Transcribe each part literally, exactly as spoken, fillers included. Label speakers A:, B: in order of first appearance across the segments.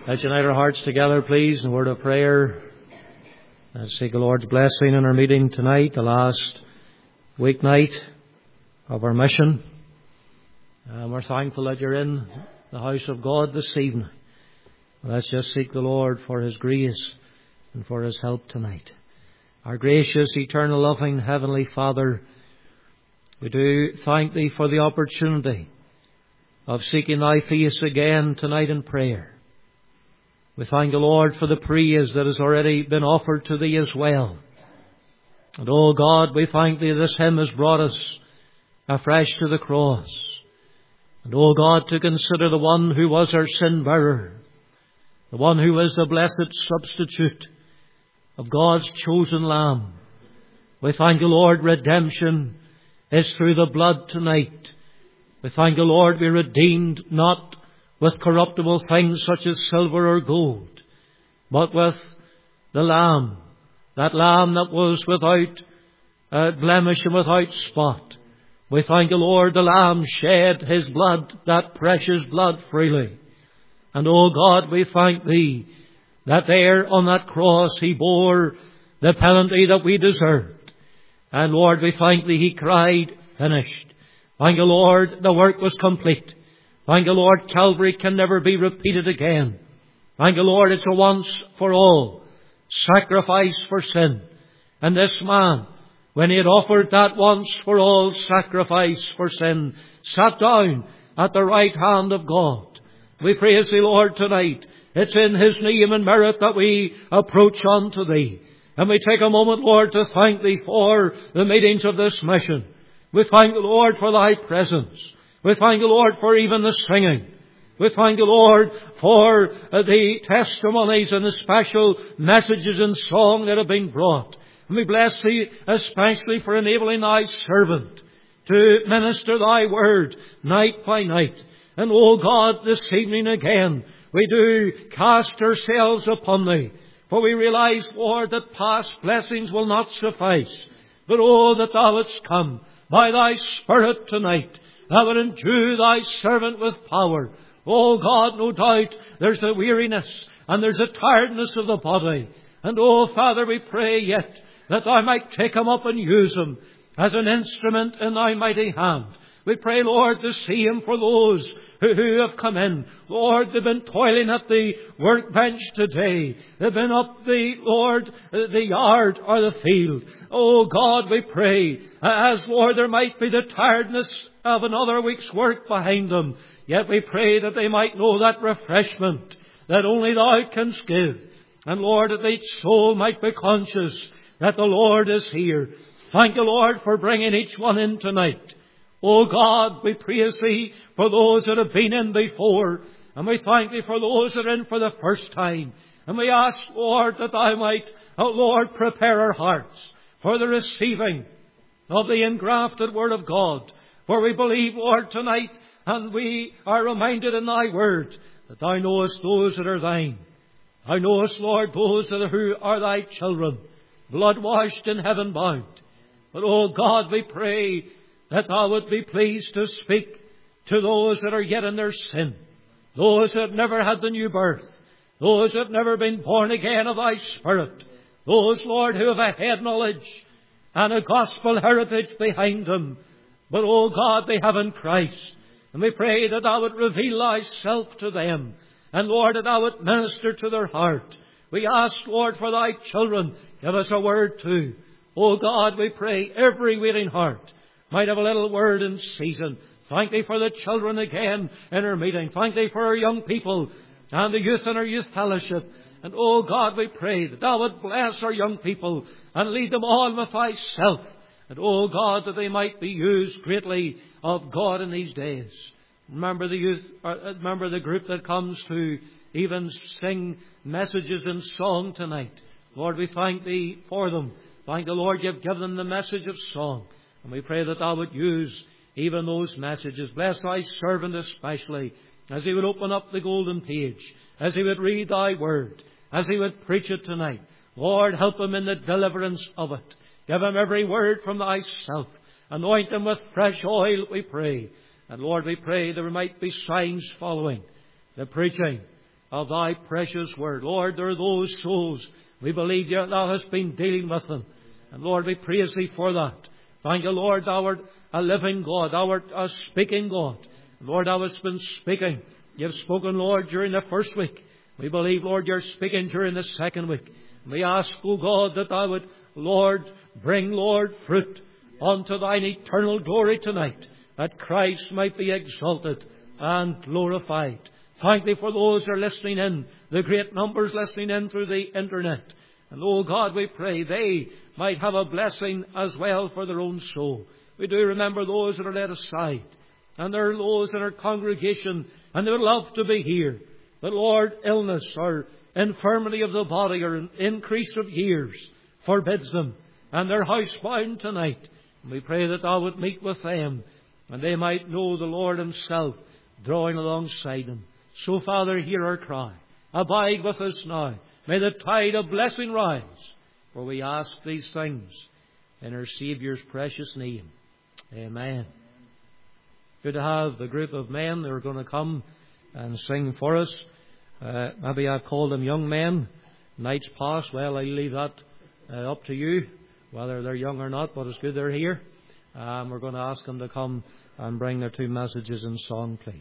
A: Let's unite our hearts together, please, in a word of prayer. Let's seek the Lord's blessing in our meeting tonight, the last weeknight of our mission. And we're thankful that you're in the house of God this evening. Let's just seek the Lord for His grace and for His help tonight. Our gracious, eternal, loving, Heavenly Father, we do thank Thee for the opportunity of seeking Thy face again tonight in prayer. We thank the Lord for the praise that has already been offered to Thee as well. And oh God, we thank Thee this hymn has brought us afresh to the cross. And oh God, to consider the one who was our sin bearer, the one who was the blessed substitute of God's chosen Lamb. We thank the Lord, redemption is through the blood tonight. We thank the Lord, we're redeemed not with corruptible things such as silver or gold, but with the Lamb, that Lamb that was without uh, blemish and without spot. We thank the Lord, the Lamb shed His blood, that precious blood freely. And oh God, we thank Thee that there on that cross He bore the penalty that we deserved. And Lord, we thank Thee, He cried, finished. Thank the Lord, the work was complete. Thank the Lord, Calvary can never be repeated again. Thank the Lord, it's a once for all sacrifice for sin. And this man, when he had offered that once for all sacrifice for sin, sat down at the right hand of God. We praise Thee, Lord, tonight. It's in His name and merit that we approach unto Thee. And we take a moment, Lord, to thank Thee for the meetings of this mission. We thank the Lord for Thy presence. We thank the Lord for even the singing. We thank the Lord for the testimonies and the special messages and song that have been brought. And we bless Thee especially for enabling Thy servant to minister Thy word night by night. And oh God, this evening again, we do cast ourselves upon Thee. For we realize, Lord, that past blessings will not suffice. But oh, that Thou wouldst come by Thy Spirit tonight. Thou would endue Thy servant with power. Oh God, no doubt there's the weariness and there's the tiredness of the body. And oh Father, we pray yet that Thou might take him up and use him as an instrument in Thy mighty hand. We pray, Lord, to see him for those who, who have come in. Lord, they've been toiling at the workbench today. They've been up the, Lord, the yard or the field. Oh God, we pray, as Lord, there might be the tiredness of another week's work behind them. Yet we pray that they might know that refreshment that only Thou canst give. And Lord, that each soul might be conscious that the Lord is here. Thank you, Lord, for bringing each one in tonight. Oh God, we praise Thee for those that have been in before. And we thank Thee for those that are in for the first time. And we ask, Lord, that Thou might, oh Lord, prepare our hearts for the receiving of the engrafted Word of God. For we believe, Lord, tonight, and we are reminded in Thy Word, that Thou knowest those that are Thine. Thou knowest, Lord, those that are, who are Thy children, blood-washed and heaven-bound. But, oh God, we pray that Thou would be pleased to speak to those that are yet in their sin, those that have never had the new birth, those that have never been born again of Thy Spirit, those, Lord, who have a head knowledge and a gospel heritage behind them, but, oh God, they have in Christ. And we pray that Thou would reveal Thyself to them, and, Lord, that Thou would minister to their heart. We ask, Lord, for Thy children, give us a word too. Oh God, we pray every waiting heart might have a little word in season. Thank Thee for the children again in our meeting. Thank Thee for our young people and the youth in our youth fellowship. And oh God, we pray that Thou would bless our young people and lead them on with Thyself. And oh God, that they might be used greatly of God in these days. Remember the youth, or remember the group that comes to even sing messages in song tonight. Lord, we thank Thee for them. Thank the Lord You've given them the message of song. And we pray that Thou would use even those messages. Bless Thy servant especially, as he would open up the golden page, as he would read Thy word, as he would preach it tonight. Lord, help him in the deliverance of it. Give him every word from Thyself. Anoint him with fresh oil, we pray. And Lord, we pray there might be signs following the preaching of Thy precious Word. Lord, there are those souls we believe Thou hast been dealing with them. And Lord, we praise Thee for that. Thank You, Lord, Thou art a living God. Thou art a speaking God. Lord, Thou hast been speaking. You've spoken, Lord, during the first week. We believe, Lord, You're speaking during the second week. We ask, O God, that Thou would, Lord, bring, Lord, fruit unto Thine eternal glory tonight, that Christ might be exalted and glorified. Thank Thee for those who are listening in, the great numbers listening in through the internet. And, oh God, we pray they might have a blessing as well for their own soul. We do remember those that are led aside, and there are those in our congregation, and they would love to be here. But, Lord, illness or infirmity of the body or an increase of years forbids them, and they're housebound tonight. And we pray that Thou would meet with them, and they might know the Lord Himself drawing alongside them. So, Father, hear our cry. Abide with us now. May the tide of blessing rise. For we ask these things in our Saviour's precious name. Amen. Good to have the group of men that are going to come and sing for us. Uh, maybe I call them young men. Nights past, well, I leave that uh, up to you, whether they're young or not, but it's good they're here. Um, we're going to ask them to come and bring their two messages in song, please.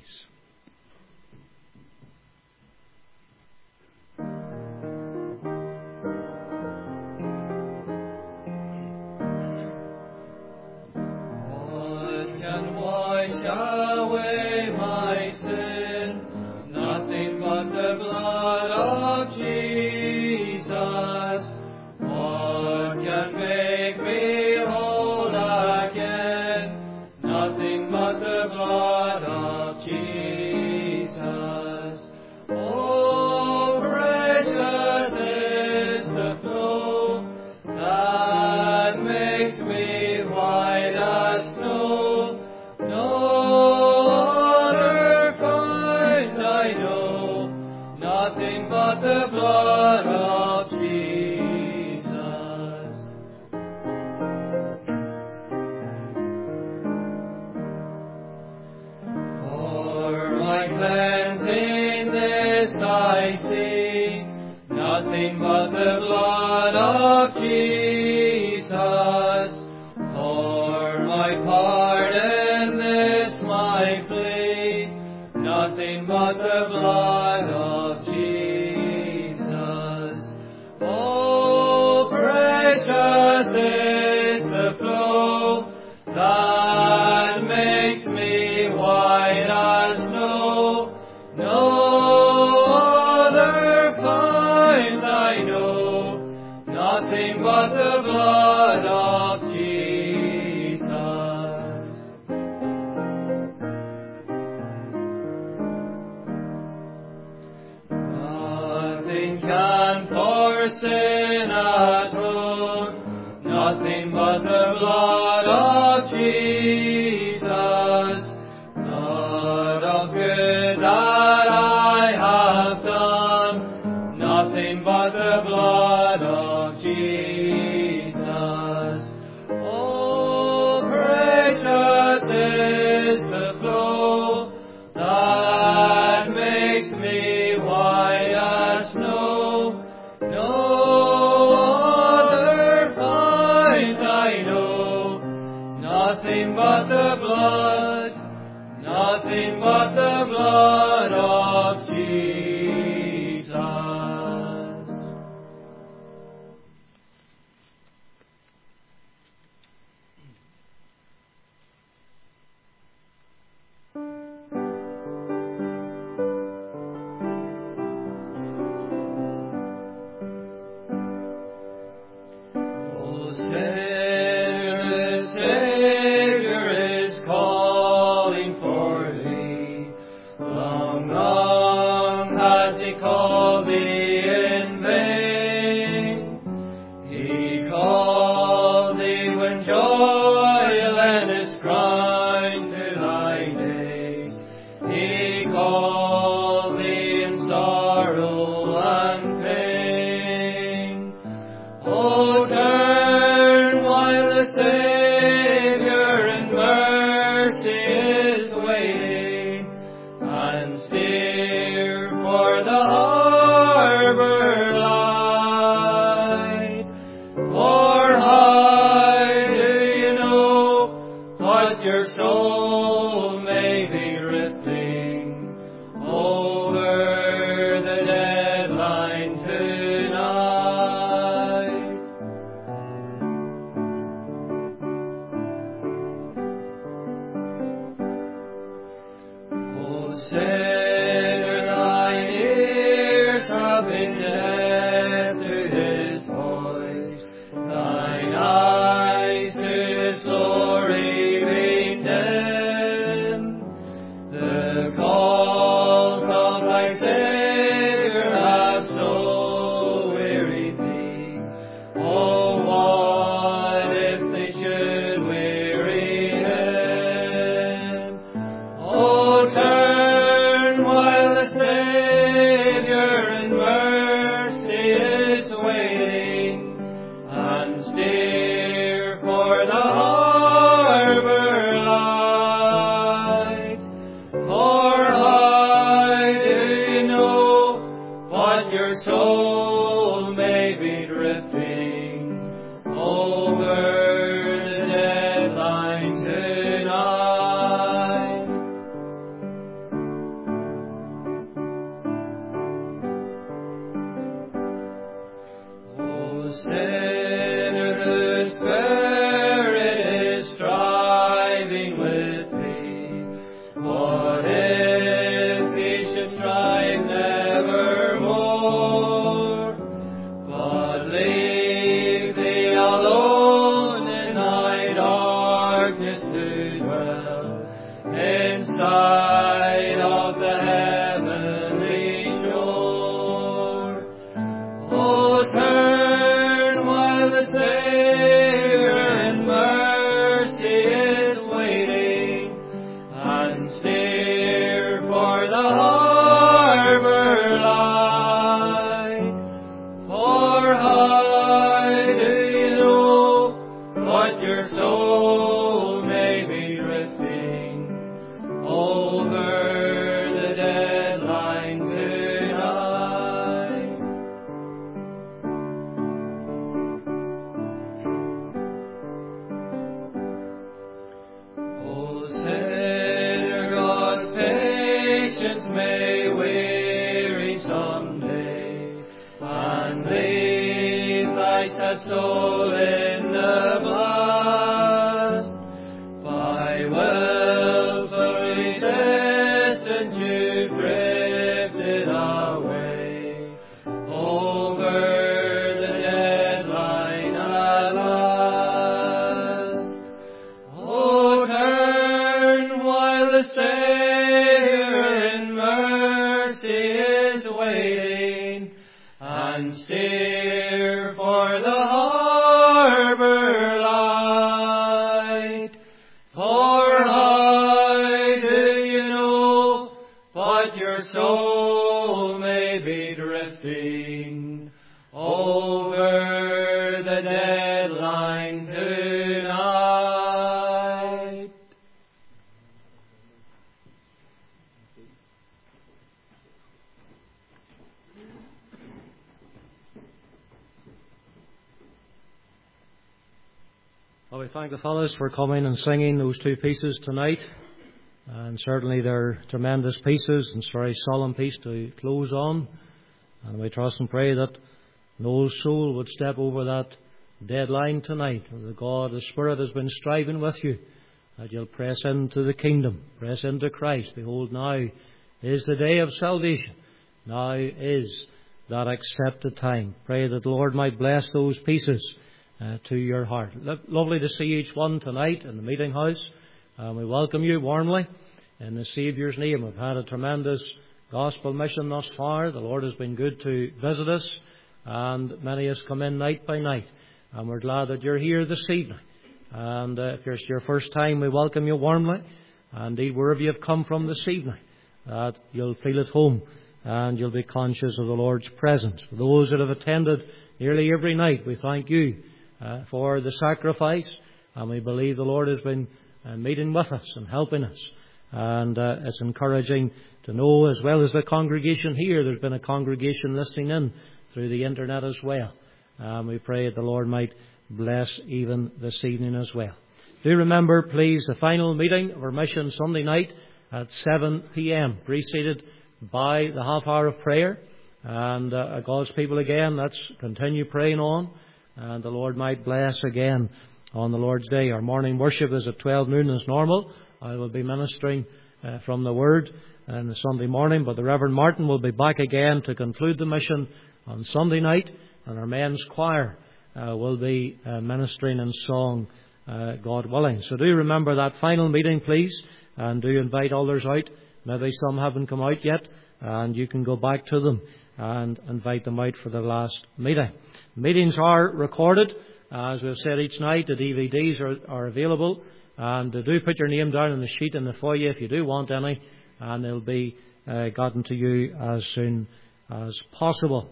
B: And steer for the but your soul may be drifting over the deadline tonight. Oh, sinner whose spirit is striving with thee, what if he should strive nevermore, but leave thee alone in thy darkness to dwell inside of the heavenly shore? Oh, turn while the Savior in mercy is waiting, and steer for the harbor light. For how do you know what your soul may be drifting over the deadline tonight? Oh, sinner, God's patience may weary someday, and leave thy sad soul in the blast. By willful resistance you've drifted away over the deadline at last. Oh, turn while the Savior in mercy is waiting, and steer for the harbor light. For how do you know but your soul may be drifting over the deadline tonight?
A: Well, we thank the fellows for coming and singing those two pieces tonight. And certainly they're tremendous pieces, and it's a very solemn piece to close on. And we trust and pray that no soul would step over that deadline tonight. The God, the Spirit has been striving with you, that you'll press into the kingdom, press into Christ. Behold, now is the day of salvation. Now is that accepted time. Pray that the Lord might bless those pieces uh, to your heart. Lo- lovely to see each one tonight in the meeting house. And we welcome you warmly in the Saviour's name. We've had a tremendous gospel mission thus far. The Lord has been good to visit us, and many has come in night by night. And we're glad that you're here this evening. And uh, if it's your first time, we welcome you warmly. And indeed, wherever you've come from this evening, that you'll feel at home and you'll be conscious of the Lord's presence. For those that have attended nearly every night, we thank you uh, for the sacrifice. And we believe the Lord has been uh, meeting with us and helping us. And uh, it's encouraging to know, as well as the congregation here, there's been a congregation listening in through the internet as well. And we pray that the Lord might bless even this evening as well. Do remember, please, the final meeting of our mission Sunday night at seven p.m, preceded by the half hour of prayer. And uh, God's people again, let's continue praying on, and the Lord might bless again on the Lord's Day. Our morning worship is at twelve noon as normal. I will be ministering uh, from the Word on the Sunday morning, but the Reverend Martin will be back again to conclude the mission on Sunday night, and our men's choir uh, will be uh, ministering in song, uh, God willing. So do remember that final meeting, please, and do invite others out. Maybe some haven't come out yet, and you can go back to them and invite them out for the last meeting. Meetings are recorded. As we've said each night, the D V Ds are, are available. And uh, do put your name down on the sheet in the foyer if you do want any, and they'll be uh, gotten to you as soon as possible.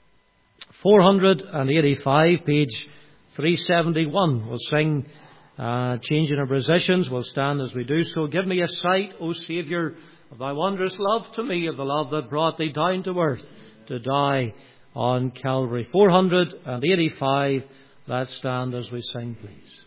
A: four eighty-five, page three seventy-one. We'll sing uh, Changing Our Positions. We'll stand as we do so. Give me a sight, O Saviour, of thy wondrous love to me, of the love that brought thee down to earth. to die on Calvary. four hundred eighty-five. Let's stand as we sing, please.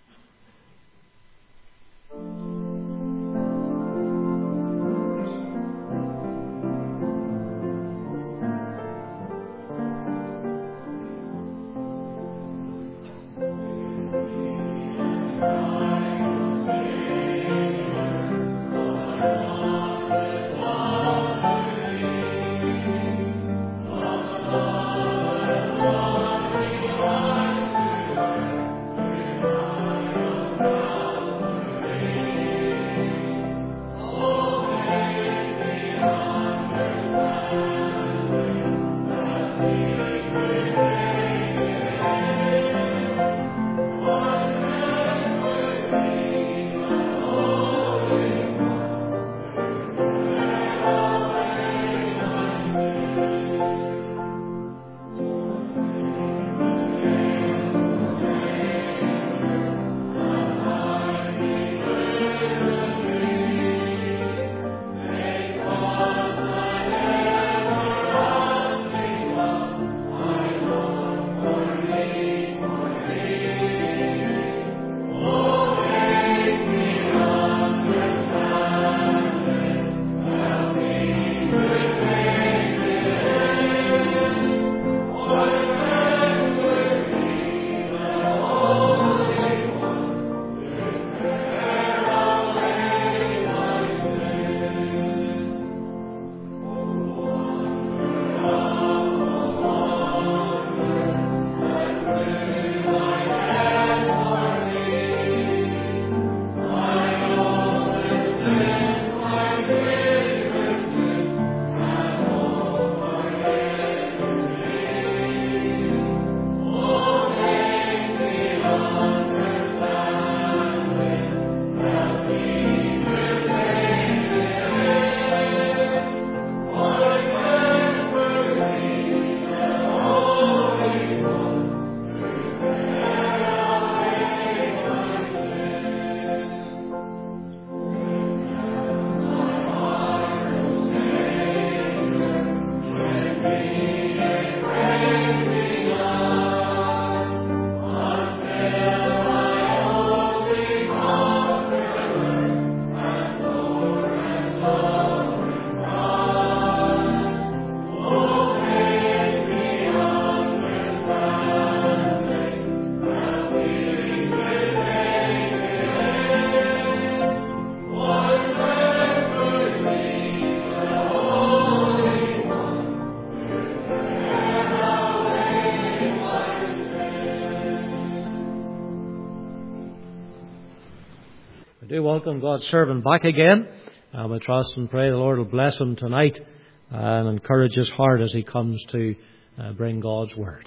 A: We do welcome God's servant back again. And we trust and pray the Lord will bless him tonight and encourage his heart as he comes to uh, bring God's word.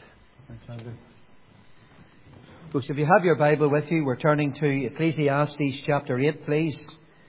C: So if you have your Bible with you, we're turning to Ecclesiastes chapter eight, please.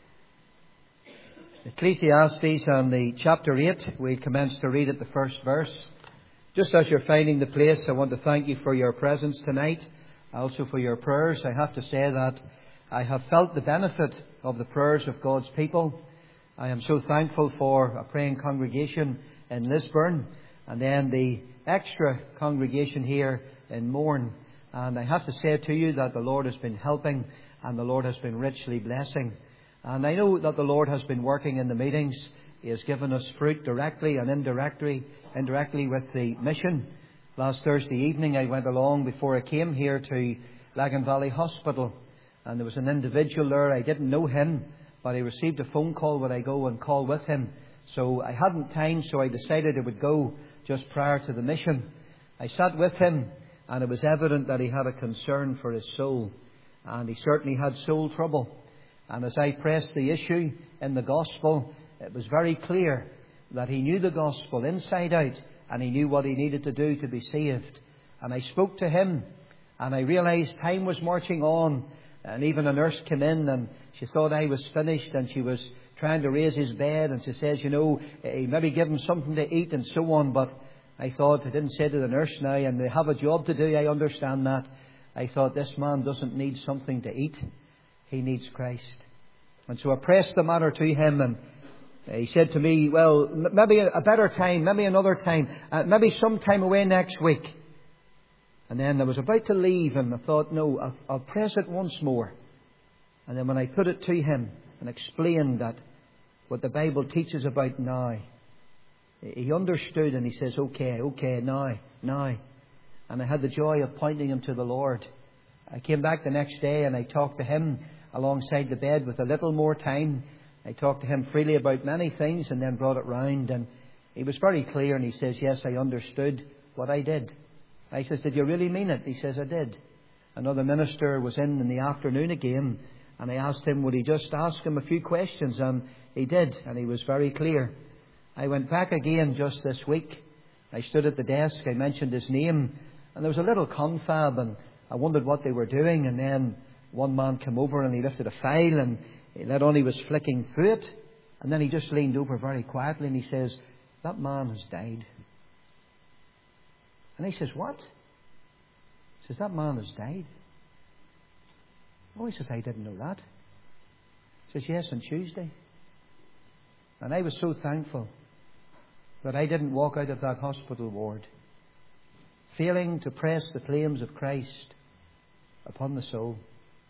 C: Ecclesiastes and the chapter eight, we commence to read at the first verse. Just as you're finding the place, I want to thank you for your presence tonight, also for your prayers. I have to say that I have felt the benefit of the prayers of God's people. I am so thankful for a praying congregation in Lisburn and then the extra congregation here in Mourne. And I have to say to you that the Lord has been helping and the Lord has been richly blessing. And I know that the Lord has been working in the meetings. He has given us fruit directly and indirectly, indirectly with the mission. Last Thursday evening I went along before I came here to Lagan Valley Hospital. And there was an individual there. I didn't know him, but I received a phone call when I go and call with him. So I hadn't time, so I decided I would go just prior to the mission. I sat with him, and it was evident that he had a concern for his soul. And he certainly had soul trouble. And as I pressed the issue in the gospel, it was very clear that he knew the gospel inside out, and he knew what he needed to do to be saved. And I spoke to him, and I realised time was marching on. And even a nurse came in and she thought I was finished and she was trying to raise his bed and she says, you know, maybe give him something to eat and so on. But I thought, I didn't say to the nurse now, and they have a job to do, I understand that. I thought, this man doesn't need something to eat. He needs Christ. And so I pressed the matter to him, and He said to me, well, m- maybe a better time, maybe another time, uh, maybe some time away next week. And then I was about to leave and I thought, no, I'll, I'll press it once more. And then when I put it to him and explained that what the Bible teaches about now, he understood and he says, okay, okay, now, now. And I had the joy of pointing him to the Lord. I came back the next day and I talked to him alongside the bed with a little more time. I talked to him freely about many things and then brought it round. And he was very clear and he says, yes, I understood what I did. I says, did you really mean it? He says, I did. Another minister was in in the afternoon again. And I asked him, would he just ask him a few questions? And he did. And he was very clear. I went back again just this week. I stood at the desk. I mentioned his name. And there was a little confab. And I wondered what they were doing. And then one man came over and he lifted a file. And he let on he was flicking through it. And then he just leaned over very quietly. And he says, that man has died. And he says, what? He says, that man has died. Oh, he says, I didn't know that. He says, yes, on Tuesday. And I was so thankful that I didn't walk out of that hospital ward failing to press the claims of Christ upon the soul.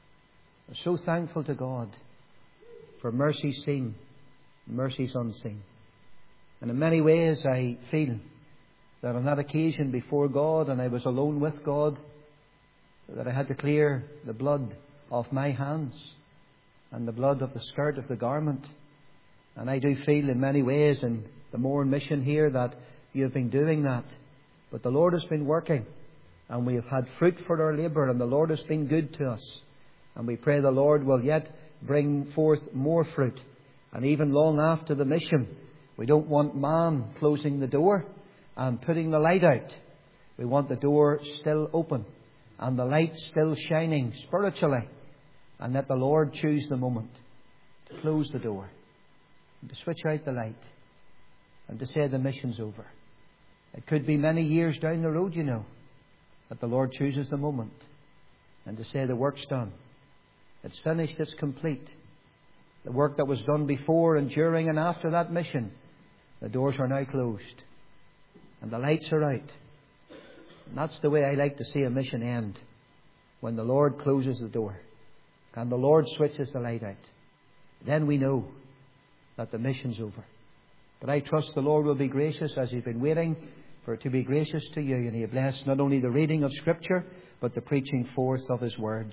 C: I was so thankful to God for mercy seen, mercies unseen. And in many ways I feel that on that occasion before God, and I was alone with God, that I had to clear the blood off my hands and the blood of the skirt of the garment. And I do feel in many ways in the Mourne mission here that you have been doing that. But the Lord has been working and we have had fruit for our labour, and the Lord has been good to us. And we pray the Lord will yet bring forth more fruit. And even long after the mission, we don't want man closing the door and putting the light out. We want the door still open and the light still shining spiritually. And let the Lord choose the moment to close the door and to switch out the light and to say the mission's over. It could be many years down the road, you know, that the Lord chooses the moment and to say the work's done. It's finished, it's complete. The work that was done before and during and after that mission, the doors are now closed and the lights are out. And that's the way I like to see a mission end, when the Lord closes the door and the Lord switches the light out. Then we know that the mission's over. But I trust the Lord will be gracious, as He's been waiting for it to be gracious to you. And He'll bless not only the reading of Scripture, but the preaching forth of His Word.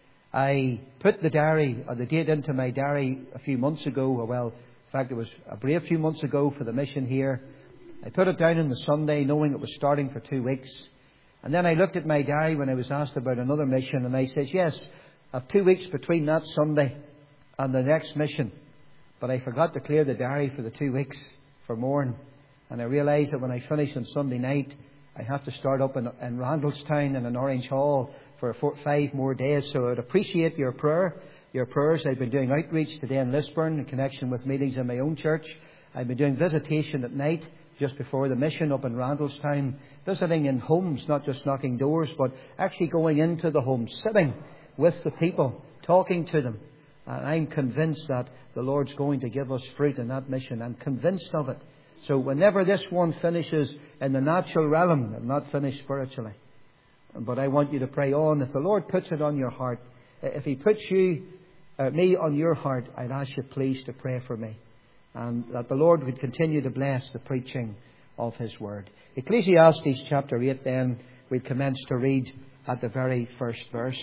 C: I put the diary, or the date into my diary a few months ago. Or well, in fact, it was a brave few months ago for the mission here. I put it down on the Sunday, knowing it was starting for two weeks. And then I looked at my diary when I was asked about another mission, and I said, yes, I have two weeks between that Sunday and the next mission. But I forgot to clear the diary for the two weeks for Mourne. And I realised that when I finish on Sunday night, I have to start up in, in Randallstown and in Orange Hall for four, five more days. So I'd appreciate your prayer, your prayers. I've been doing outreach today in Lisburn in connection with meetings in my own church. I've been doing visitation at night just before the mission up in Randallstown, visiting in homes, not just knocking doors, but actually going into the homes, sitting with the people, talking to them. And I'm convinced that the Lord's going to give us fruit in that mission. I'm convinced of it. So whenever this one finishes in the natural realm, it'll not finish spiritually. But I want you to pray on. If the Lord puts it on your heart, if He puts you, uh, me on your heart, I'd ask you please to pray for me. And that the Lord would continue to bless the preaching of His Word. Ecclesiastes chapter eight then, we commence to read at the very first verse.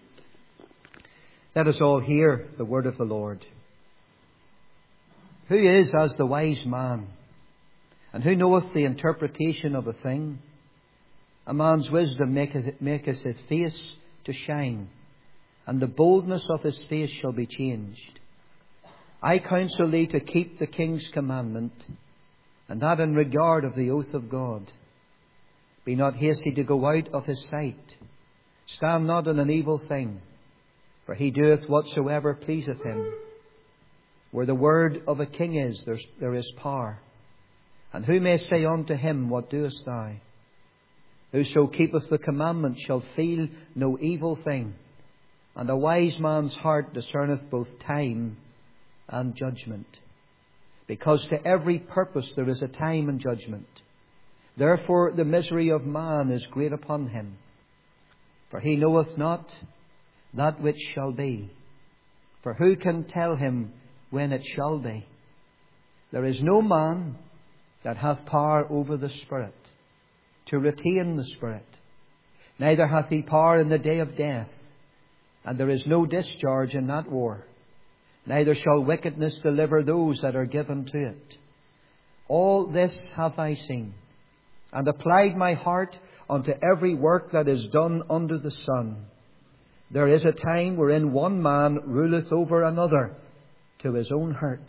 C: Let us all hear the word of the Lord. Who is as the wise man? And who knoweth the interpretation of a thing? A man's wisdom maketh, maketh his face to shine, and the boldness of his face shall be changed. I counsel thee to keep the king's commandment, and that in regard of the oath of God. Be not hasty to go out of his sight. Stand not in an evil thing, for he doeth whatsoever pleaseth him. Where the word of a king is, there, there is power. And who may say unto him, what doest thou? Whoso keepeth the commandment shall feel no evil thing. And a wise man's heart discerneth both time and judgment. because to every purpose there is a time and judgment. Therefore the misery of man is great upon him. For he knoweth not that which shall be. For who can tell him when it shall be? There is no man that hath power over the Spirit, to retain the Spirit. Neither hath he power in the day of death. And there is no discharge in that war. Neither shall wickedness deliver those that are given to it. All this have I seen, and applied my heart unto every work that is done under the sun. There is a time wherein one man ruleth over another to his own hurt.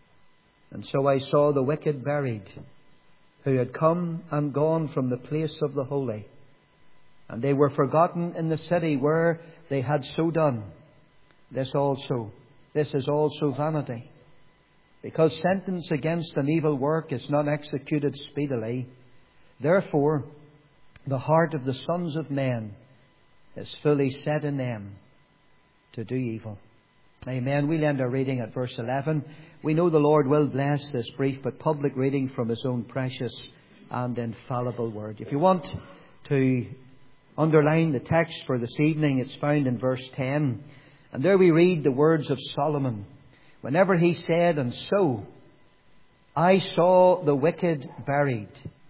C: And so I saw the wicked buried, who had come and gone from the place of the holy. And they were forgotten in the city where they had so done. This also, this is also vanity. Because sentence against an evil work is not executed speedily, therefore the heart of the sons of men is fully set in them to do evil. Amen. We'll end our reading at verse eleven. We know the Lord will bless this brief but public reading from His own precious and infallible word. If you want to underline the text for this evening, it's found in verse ten. And there we read the words of Solomon. Whenever he said, and so I saw the wicked buried,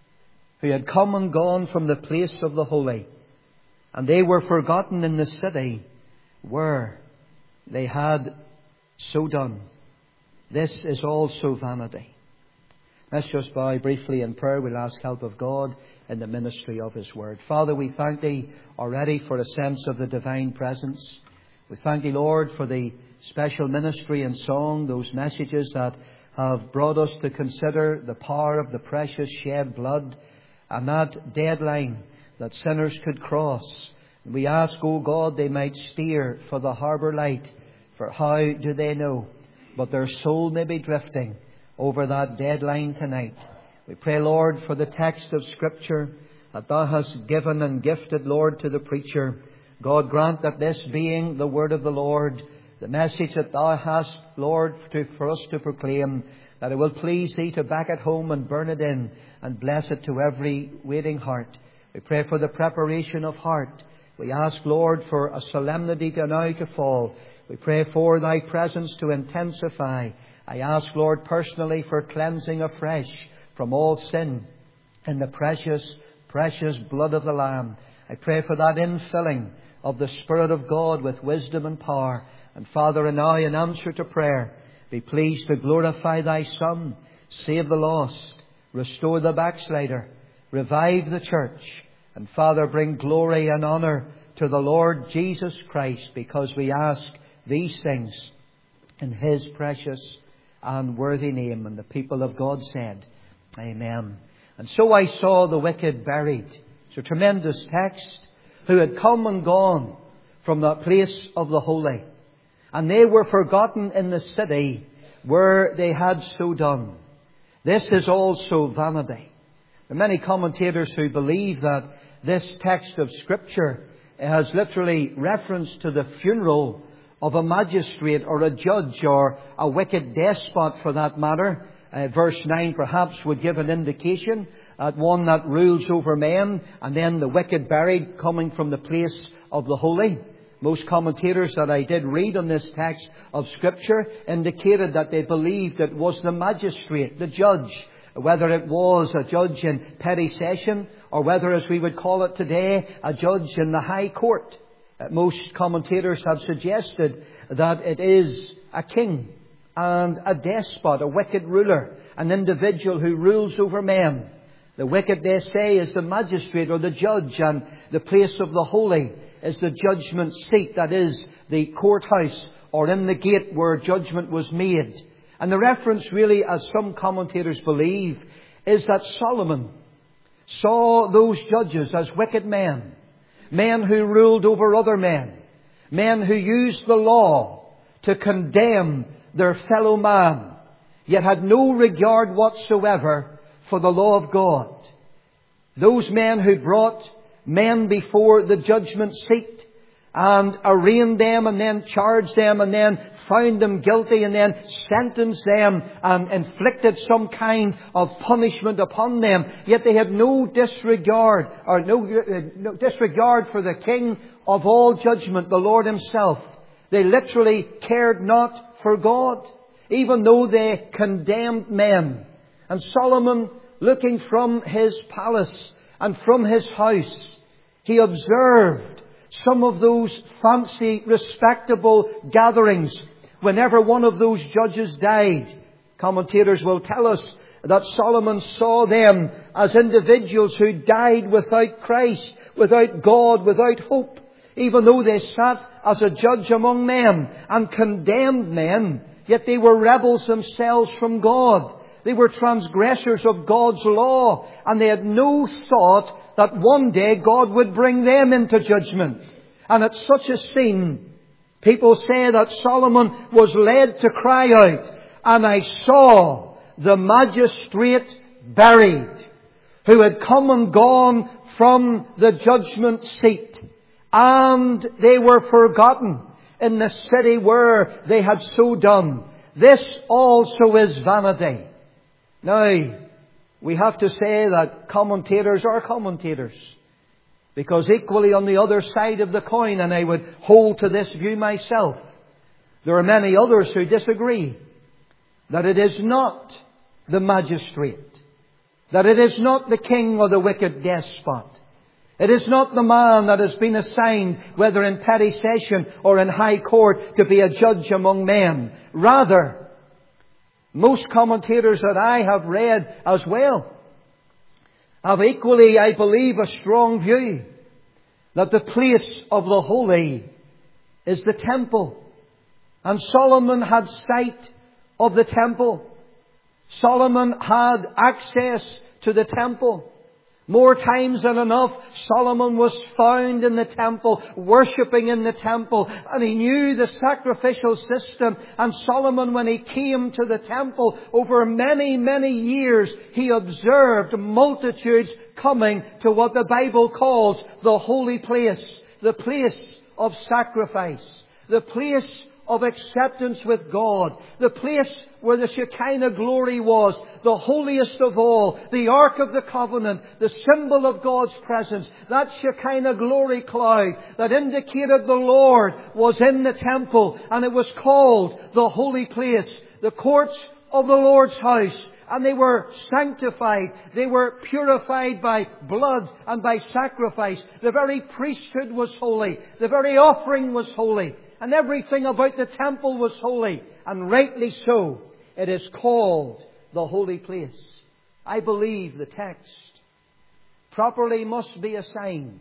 C: who had come and gone from the place of the holy, and they were forgotten in the city where they had so done. This is also vanity. Let's just bow briefly in prayer. We'll ask help of God in the ministry of His Word. Father, we thank Thee already for a sense of the divine presence. We thank Thee, Lord, for the special ministry and song, those messages that have brought us to consider the power of the precious shed blood and that deadline that sinners could cross. We ask, O God, they might steer for the harbour light, for how do they know? But their soul may be drifting over that deadline tonight. We pray, Lord, for the text of Scripture that Thou hast given and gifted, Lord, to the preacher. God, grant that this being the word of the Lord, the message that Thou hast, Lord, to, for us to proclaim, that it will please Thee to back it home and burn it in and bless it to every waiting heart. We pray for the preparation of heart. We ask, Lord, for a solemnity to now to fall. We pray for Thy presence to intensify. I ask, Lord, personally for cleansing afresh from all sin in the precious, precious blood of the Lamb. I pray for that infilling of the Spirit of God with wisdom and power. And Father, and now in answer to prayer, be pleased to glorify Thy Son, save the lost, restore the backslider, revive the church, and Father, bring glory and honour to the Lord Jesus Christ, because we ask these things in His precious and worthy name. And the people of God said, Amen. And so I saw the wicked buried. It's a tremendous text. Who had come and gone from that place of the holy. And they were forgotten in the city where they had so done. This is also vanity. There are many commentators who believe that this text of Scripture has literally reference to the funeral of a magistrate or a judge or a wicked despot for that matter. Uh, verse nine perhaps would give an indication at one that rules over men, and then the wicked buried coming from the place of the holy. Most commentators that I did read on this text of Scripture indicated that they believed it was the magistrate, the judge, whether it was a judge in petty session or whether, as we would call it today, a judge in the high court. Uh, most commentators have suggested that it is a king and a despot, a wicked ruler, an individual who rules over men. The wicked, they say, is the magistrate or the judge, and the place of the holy is the judgment seat, that is, the courthouse or in the gate where judgment was made. And the reference really, as some commentators believe, is that Solomon saw those judges as wicked men, men who ruled over other men, men who used the law to condemn their fellow man, yet had no regard whatsoever for the law of God. Those men who brought men before the judgment seat, and arraigned them and then charged them and then found them guilty and then sentenced them and inflicted some kind of punishment upon them. Yet they had no disregard or no, uh, no disregard for the King of all judgment, the Lord Himself. They literally cared not for God, even though they condemned men. And Solomon, looking from his palace and from his house, he observed some of those fancy, respectable gatherings. Whenever one of those judges died, commentators will tell us that Solomon saw them as individuals who died without Christ, without God, without hope. Even though they sat as a judge among men and condemned men, yet they were rebels themselves from God. They were transgressors of God's law, and they had no thought that one day God would bring them into judgment. And at such a scene, people say that Solomon was led to cry out, "And I saw the magistrate buried, who had come and gone from the judgment seat, and they were forgotten in the city where they had so done. This also is vanity." Now, we have to say that commentators are commentators, because equally on the other side of the coin, and I would hold to this view myself, there are many others who disagree, that it is not the magistrate, that it is not the king or the wicked despot. It is not the man that has been assigned, whether in petty session or in high court, to be a judge among men. Rather, most commentators that I have read as well have equally, I believe, a strong view that the place of the holy is the temple. And Solomon had sight of the temple. Solomon had access to the temple. More times than enough, Solomon was found in the temple, worshipping in the temple, and he knew the sacrificial system. And Solomon, when he came to the temple, over many, many years, he observed multitudes coming to what the Bible calls the holy place, the place of sacrifice, the place of acceptance with God, the place where the Shekinah glory was, the holiest of all, the Ark of the Covenant, the symbol of God's presence, that Shekinah glory cloud that indicated the Lord was in the temple, and it was called the holy place, the courts of the Lord's house. And they were sanctified. They were purified by blood and by sacrifice. The very priesthood was holy. The very offering was holy. And everything about the temple was holy. And rightly so. It is called the holy place. I believe the text properly must be assigned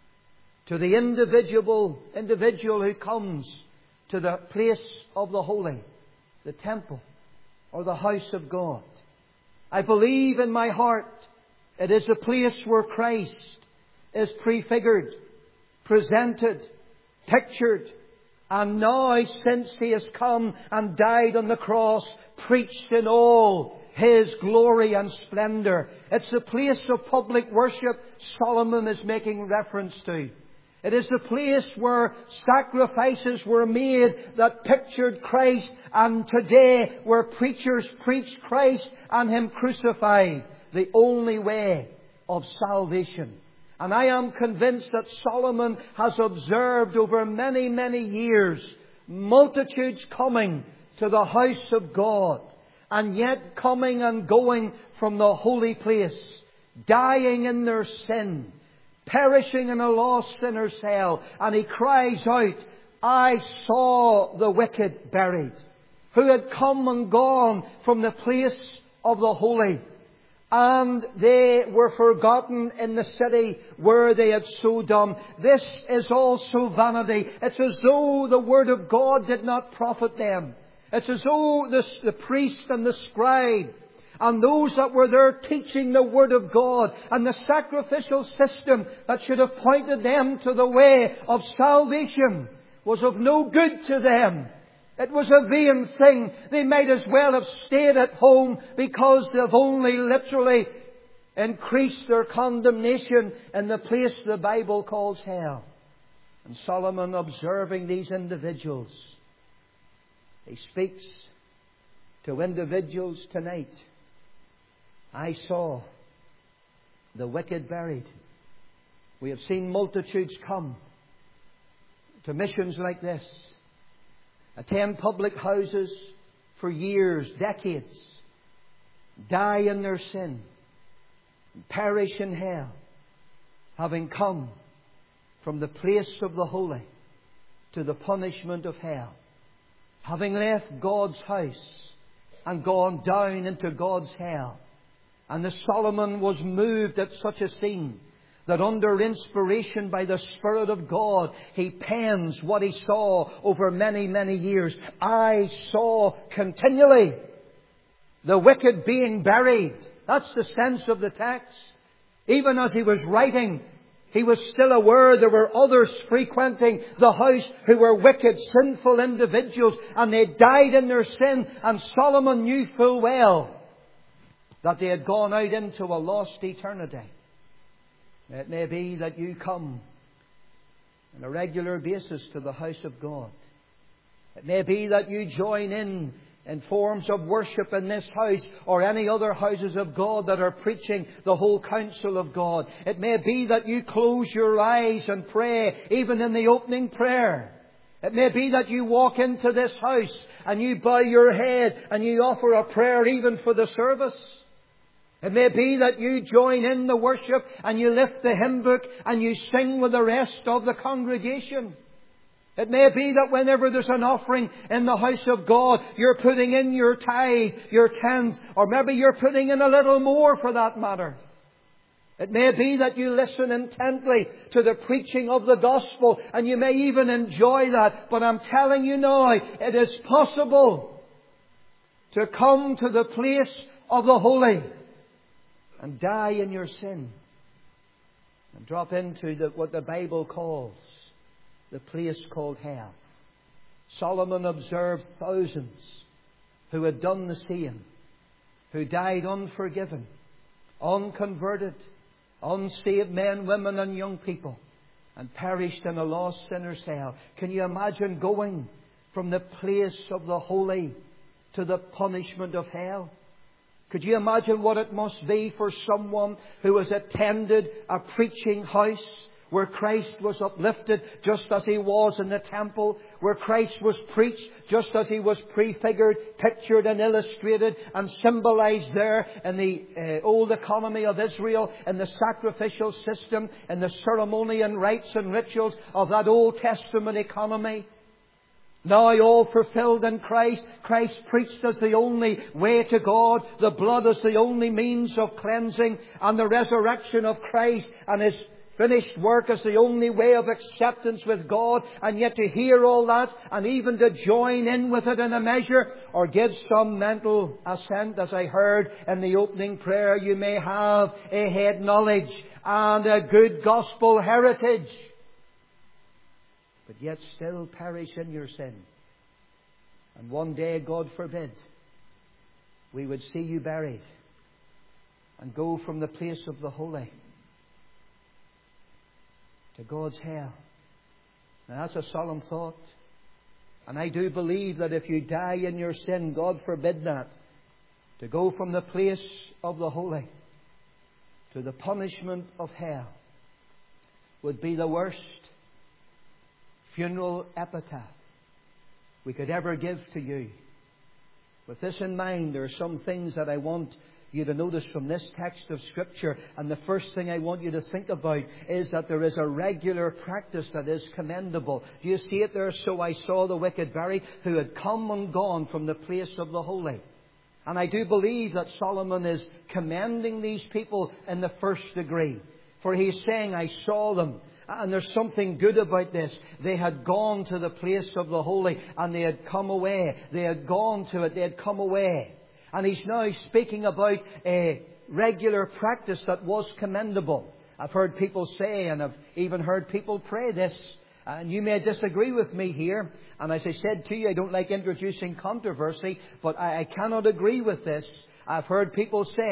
C: to the individual, individual who comes to the place of the holy, the temple, or the house of God. I believe in my heart it is a place where Christ is prefigured, presented, pictured, and now, since He has come and died on the cross, preached in all His glory and splendour. It's the place of public worship Solomon is making reference to. It is the place where sacrifices were made that pictured Christ, and today where preachers preach Christ and Him crucified, the only way of salvation. And I am convinced that Solomon has observed over many, many years multitudes coming to the house of God, and yet coming and going from the holy place, dying in their sin, perishing in a lost sinner's hell. And he cries out, "I saw the wicked buried, who had come and gone from the place of the holy, and they were forgotten in the city where they had so done. This is also vanity." It's as though the Word of God did not profit them. It's as though the, the priest and the scribe and those that were there teaching the Word of God and the sacrificial system that should have pointed them to the way of salvation was of no good to them. It was a vain thing. They might as well have stayed at home, because they've only literally increased their condemnation in the place the Bible calls hell. And Solomon, observing these individuals, he speaks to individuals tonight. I saw the wicked buried. We have seen multitudes come to missions like this, attend public houses for years, decades, die in their sin, perish in hell, having come from the place of the holy to the punishment of hell, having left God's house and gone down into God's hell. And the Solomon was moved at such a scene that under inspiration by the Spirit of God, he pens what he saw over many, many years. I saw continually the wicked being buried. That's the sense of the text. Even as he was writing, he was still aware there were others frequenting the house who were wicked, sinful individuals, and they died in their sin. And Solomon knew full well that they had gone out into a lost eternity. It may be that you come on a regular basis to the house of God. It may be that you join in in forms of worship in this house or any other houses of God that are preaching the whole counsel of God. It may be that you close your eyes and pray even in the opening prayer. It may be that you walk into this house and you bow your head and you offer a prayer even for the service. It may be that you join in the worship and you lift the hymn book and you sing with the rest of the congregation. It may be that whenever there's an offering in the house of God, you're putting in your tithe, your tenth, or maybe you're putting in a little more for that matter. It may be that you listen intently to the preaching of the gospel and you may even enjoy that. But I'm telling you now, it is possible to come to the place of the holy and die in your sin and drop into the, what the Bible calls the place called hell. Solomon observed thousands who had done the same, who died unforgiven, unconverted, unsaved men, women and young people, and perished in a lost sinner's hell. Can you imagine going from the place of the holy to the punishment of hell? Could you imagine what it must be for someone who has attended a preaching house where Christ was uplifted just as He was in the temple, where Christ was preached just as He was prefigured, pictured and illustrated and symbolized there in the uh, old economy of Israel, in the sacrificial system, in the ceremony and rites and rituals of that Old Testament economy? Now all fulfilled in Christ. Christ preached as the only way to God. The blood as the only means of cleansing. And the resurrection of Christ and His finished work as the only way of acceptance with God. And yet to hear all that and even to join in with it in a measure or give some mental assent, as I heard in the opening prayer, you may have a head knowledge and a good gospel heritage, but yet still perish in your sin. And one day, God forbid, we would see you buried and go from the place of the holy to God's hell. Now that's a solemn thought. And I do believe that if you die in your sin, God forbid that, to go from the place of the holy to the punishment of hell would be the worst funeral epitaph we could ever give to you. With this in mind, there are some things that I want you to notice from this text of Scripture. And the first thing I want you to think about is that there is a regular practice that is commendable. Do you see it there? So I saw the wicked buried, who had come and gone from the place of the holy. And I do believe that Solomon is commending these people in the first degree. For he's saying, I saw them. And there's something good about this. They had gone to the place of the holy and they had come away. They had gone to it. They had come away. And he's now speaking about a regular practice that was commendable. I've heard people say, and I've even heard people pray this, and you may disagree with me here. And as I said to you, I don't like introducing controversy, but I, I cannot agree with this. I've heard people say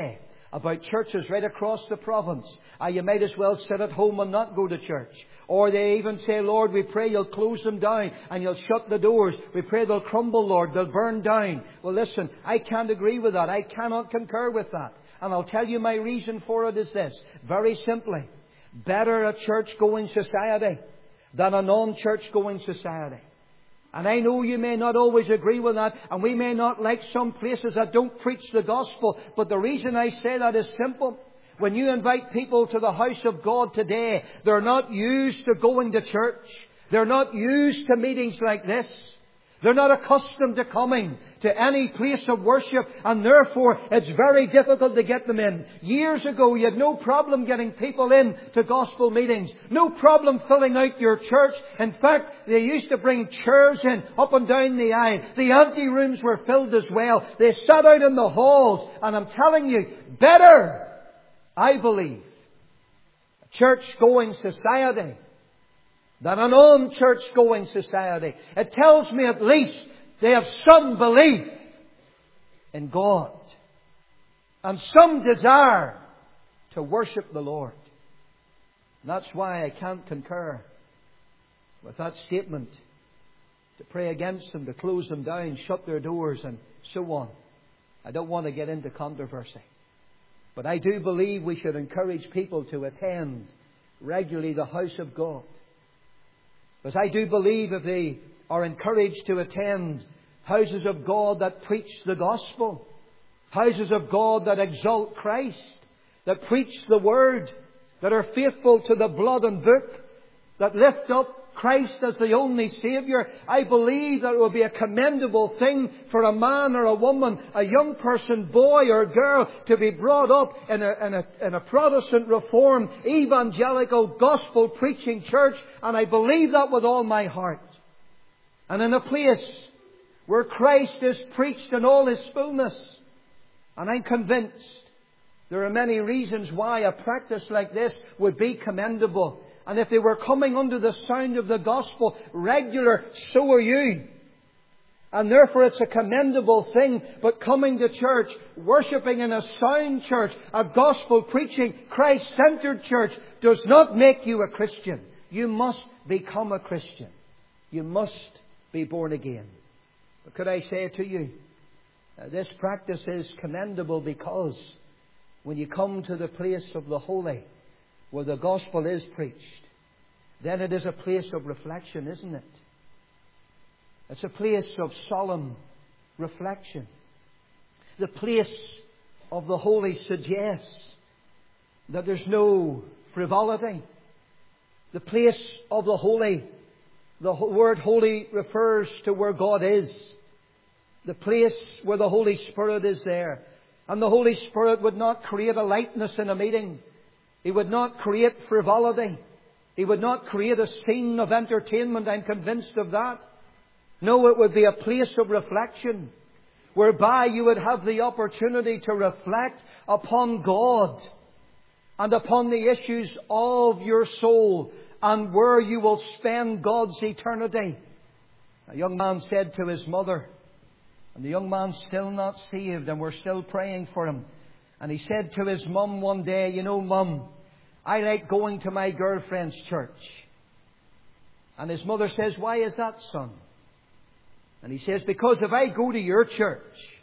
C: about churches right across the province. Ah, you might as well sit at home and not go to church. Or they even say, Lord, we pray you'll close them down and you'll shut the doors. We pray they'll crumble, Lord, they'll burn down. Well, listen, I can't agree with that. I cannot concur with that. And I'll tell you my reason for it is this. Very simply, better a church-going society than a non-church-going society. And I know you may not always agree with that, and we may not like some places that don't preach the gospel, but the reason I say that is simple. When you invite people to the house of God today, they're not used to going to church. They're not used to meetings like this. They're not accustomed to coming to any place of worship, and therefore it's very difficult to get them in. Years ago you had no problem getting people in to gospel meetings. No problem filling out your church. In fact, they used to bring chairs in up and down the aisle. The ante rooms were filled as well. They sat out in the halls, and I'm telling you, better, I believe, a church-going society than a non-church-going society. It tells me at least they have some belief in God and some desire to worship the Lord. And that's why I can't concur with that statement to pray against them, to close them down, shut their doors and so on. I don't want to get into controversy. But I do believe we should encourage people to attend regularly the house of God. Because I do believe if they are encouraged to attend houses of God that preach the gospel, houses of God that exalt Christ, that preach the Word, that are faithful to the blood and book, that lift up Christ as the only Saviour, I believe that it will be a commendable thing for a man or a woman, a young person, boy or girl, to be brought up in a, in a, in a Protestant, Reformed, evangelical, gospel-preaching church. And I believe that with all my heart. And in a place where Christ is preached in all His fullness. And I'm convinced there are many reasons why a practice like this would be commendable. And if they were coming under the sound of the gospel regular, so are you. And therefore it's a commendable thing. But coming to church, worshipping in a sound church, a gospel preaching, Christ-centered church, does not make you a Christian. You must become a Christian. You must be born again. But could I say to you, uh, this practice is commendable because when you come to the place of the holy, where the gospel is preached, then it is a place of reflection, isn't it? It's a place of solemn reflection. The place of the holy suggests that there's no frivolity. The place of the holy, the word holy refers to where God is. The place where the Holy Spirit is there. And the Holy Spirit would not create a lightness in a meeting. He would not create frivolity. He would not create a scene of entertainment. I'm convinced of that. No, it would be a place of reflection, whereby you would have the opportunity to reflect upon God and upon the issues of your soul and where you will spend God's eternity. A young man said to his mother, and the young man's still not saved, and we're still praying for him. And he said to his mum one day, you know, Mum, I like going to my girlfriend's church. And his mother says, why is that, son? And he says, because if I go to your church,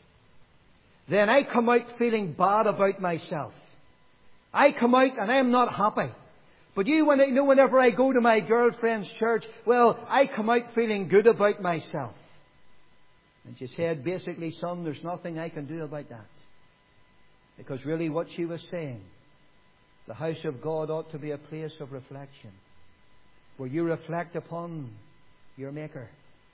C: then I come out feeling bad about myself. I come out and I'm not happy. But you, when I, you know, whenever I go to my girlfriend's church, well, I come out feeling good about myself. And she said, basically, son, there's nothing I can do about that. Because really what she was saying, the house of God ought to be a place of reflection, where you reflect upon your Maker.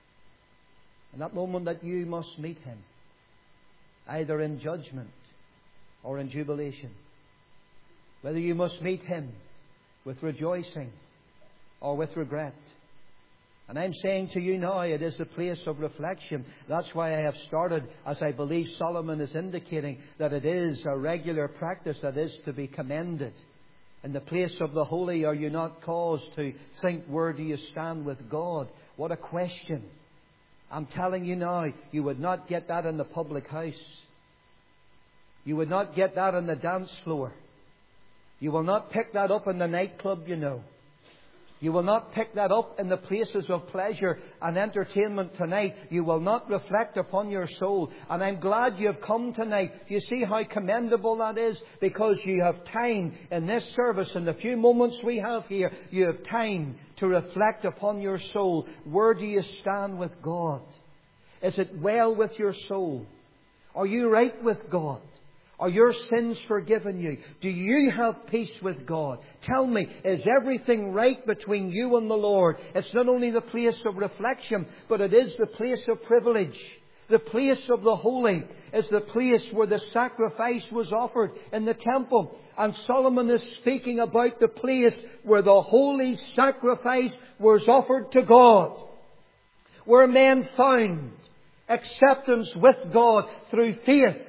C: And that moment that you must meet Him, either in judgment or in jubilation. Whether you must meet Him with rejoicing or with regret. And I'm saying to you now, it is a place of reflection. That's why I have started, as I believe Solomon is indicating, that it is a regular practice that is to be commended. In the place of the holy, are you not caused to think, where do you stand with God? What a question. I'm telling you now, you would not get that in the public house. You would not get that on the dance floor. You will not pick that up in the nightclub, you know. You will not pick that up in the places of pleasure and entertainment tonight. You will not reflect upon your soul. And I'm glad you have come tonight. You see how commendable that is? Because you have time in this service, in the few moments we have here, you have time to reflect upon your soul. Where do you stand with God? Is it well with your soul? Are you right with God? Are your sins forgiven you? Do you have peace with God? Tell me, is everything right between you and the Lord? It's not only the place of reflection, but it is the place of privilege. The place of the holy is the place where the sacrifice was offered in the temple. And Solomon is speaking about the place where the holy sacrifice was offered to God. Where men found acceptance with God through faith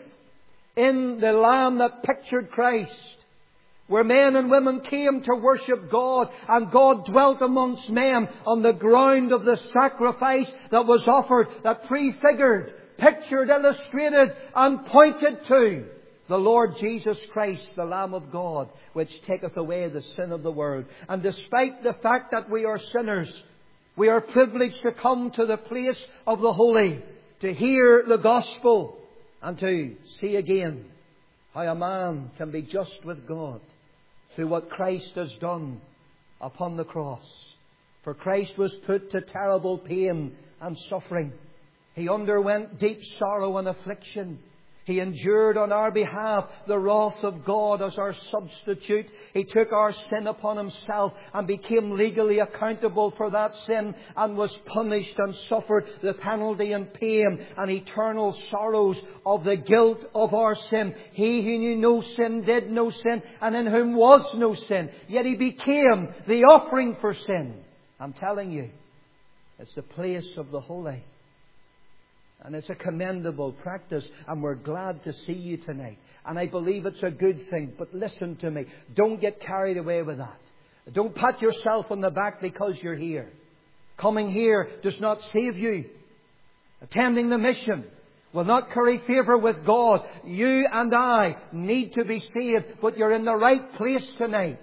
C: in the Lamb that pictured Christ. Where men and women came to worship God, and God dwelt amongst men on the ground of the sacrifice that was offered, that prefigured, pictured, illustrated and pointed to the Lord Jesus Christ, the Lamb of God, which taketh away the sin of the world. And despite the fact that we are sinners, we are privileged to come to the place of the holy, to hear the gospel, and to see again how a man can be just with God through what Christ has done upon the cross. For Christ was put to terrible pain and suffering. He underwent deep sorrow and affliction. He endured on our behalf the wrath of God as our substitute. He took our sin upon Himself and became legally accountable for that sin, and was punished and suffered the penalty and pain and eternal sorrows of the guilt of our sin. He who knew no sin did no sin, and in whom was no sin. Yet He became the offering for sin. I'm telling you, it's the place of the holy. And it's a commendable practice, and we're glad to see you tonight. And I believe it's a good thing. But listen to me. Don't get carried away with that. Don't pat yourself on the back because you're here. Coming here does not save you. Attending the mission will not curry favour with God. You and I need to be saved, but you're in the right place tonight.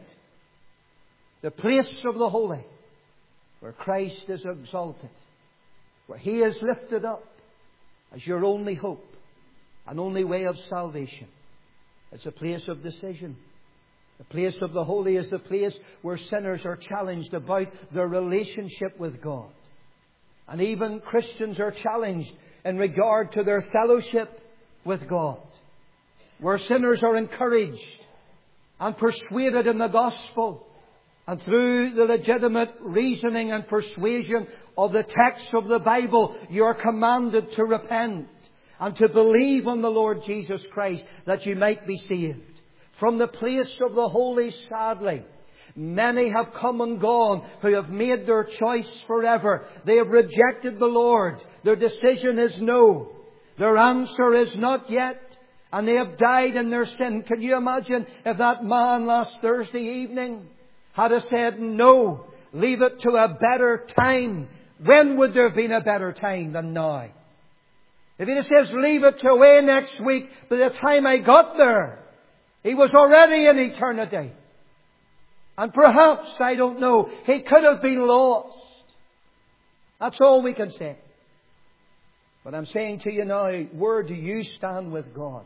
C: The place of the holy, where Christ is exalted, where He is lifted up as your only hope and only way of salvation. It's a place of decision. The place of the holy is the place where sinners are challenged about their relationship with God. And even Christians are challenged in regard to their fellowship with God. Where sinners are encouraged and persuaded in the gospel, and through the legitimate reasoning and persuasion of the text of the Bible, you are commanded to repent and to believe on the Lord Jesus Christ, that you might be saved. From the place of the holy, sadly, many have come and gone who have made their choice forever. They have rejected the Lord. Their decision is no. Their answer is not yet. And they have died in their sin. Can you imagine if that man last Thursday evening had have said, no, leave it to a better time? When would there have been a better time than now? If he says, leave it to away next week, by the time I got there, he was already in eternity. And perhaps, I don't know, he could have been lost. That's all we can say. But I'm saying to you now, where do you stand with God?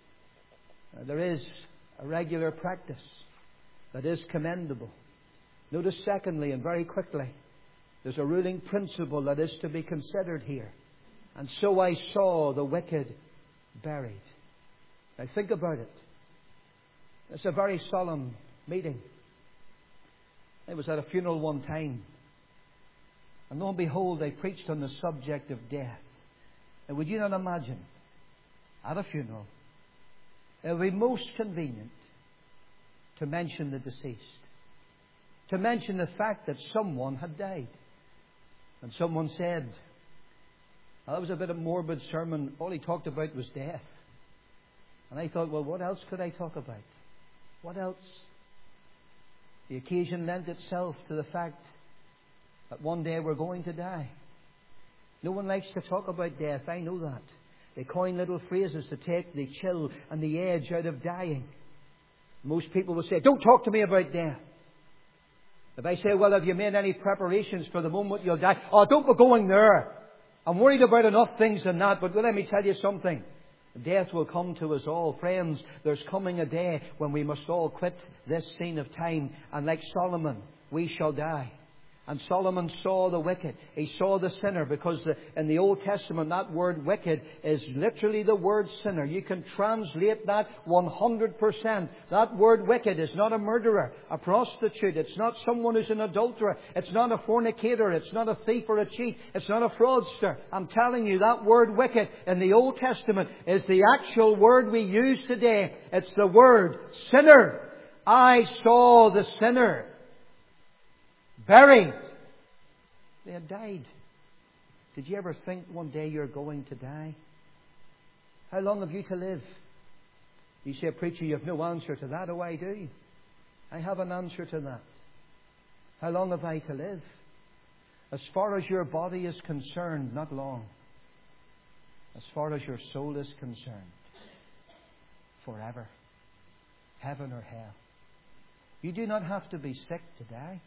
C: Now, there is a regular practice that is commendable. Notice secondly, and very quickly, there's a ruling principle that is to be considered here. And so I saw the wicked buried. Now think about it. It's a very solemn meeting. I was at a funeral one time, and lo and behold, they preached on the subject of death. And would you not imagine, at a funeral, it would be most convenient to mention the deceased, to mention the fact that someone had died. And someone said, well, that was a bit of a morbid sermon. All he talked about was death. And I thought, well, what else could I talk about? What else? The occasion lent itself to the fact that one day we're going to die. No one likes to talk about death. I know that. They coin little phrases to take the chill and the edge out of dying. Most people will say, don't talk to me about death. If I say, well, have you made any preparations for the moment you'll die? Oh, don't be going there. I'm worried about enough things than that. But let me tell you something. Death will come to us all. Friends, there's coming a day when we must all quit this scene of time. And like Solomon, we shall die. And Solomon saw the wicked. He saw the sinner, because the, in the Old Testament that word wicked is literally the word sinner. You can translate that one hundred percent. That word wicked is not a murderer, a prostitute. It's not someone who's an adulterer. It's not a fornicator. It's not a thief or a cheat. It's not a fraudster. I'm telling you, that word wicked in the Old Testament is the actual word we use today. It's the word sinner. I saw the sinner buried. They had died. Did you ever think one day you're going to die? How long have you to live? You say, preacher, you have no answer to that. Oh, I do. I have an answer to that. How long have I to live? As far as your body is concerned, not long. As far as your soul is concerned, forever. Heaven or hell. You do not have to be sick to die.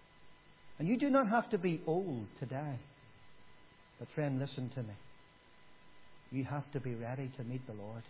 C: And you do not have to be old to die. But friend, listen to me. You have to be ready to meet the Lord.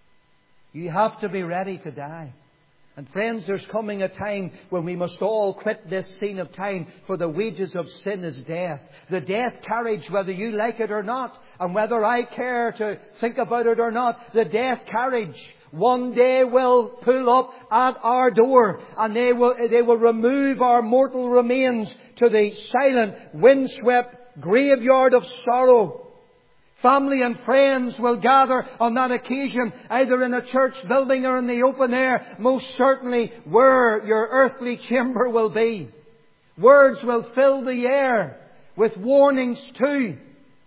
C: You have to be ready to die. And friends, there's coming a time when we must all quit this scene of time, for the wages of sin is death. The death carriage, whether you like it or not, and whether I care to think about it or not, the death carriage one day will pull up at our door, and they will, they will remove our mortal remains to the silent, windswept graveyard of sorrow. Family and friends will gather on that occasion, either in a church building or in the open air, most certainly where your earthly chamber will be. Words will fill the air with warnings too,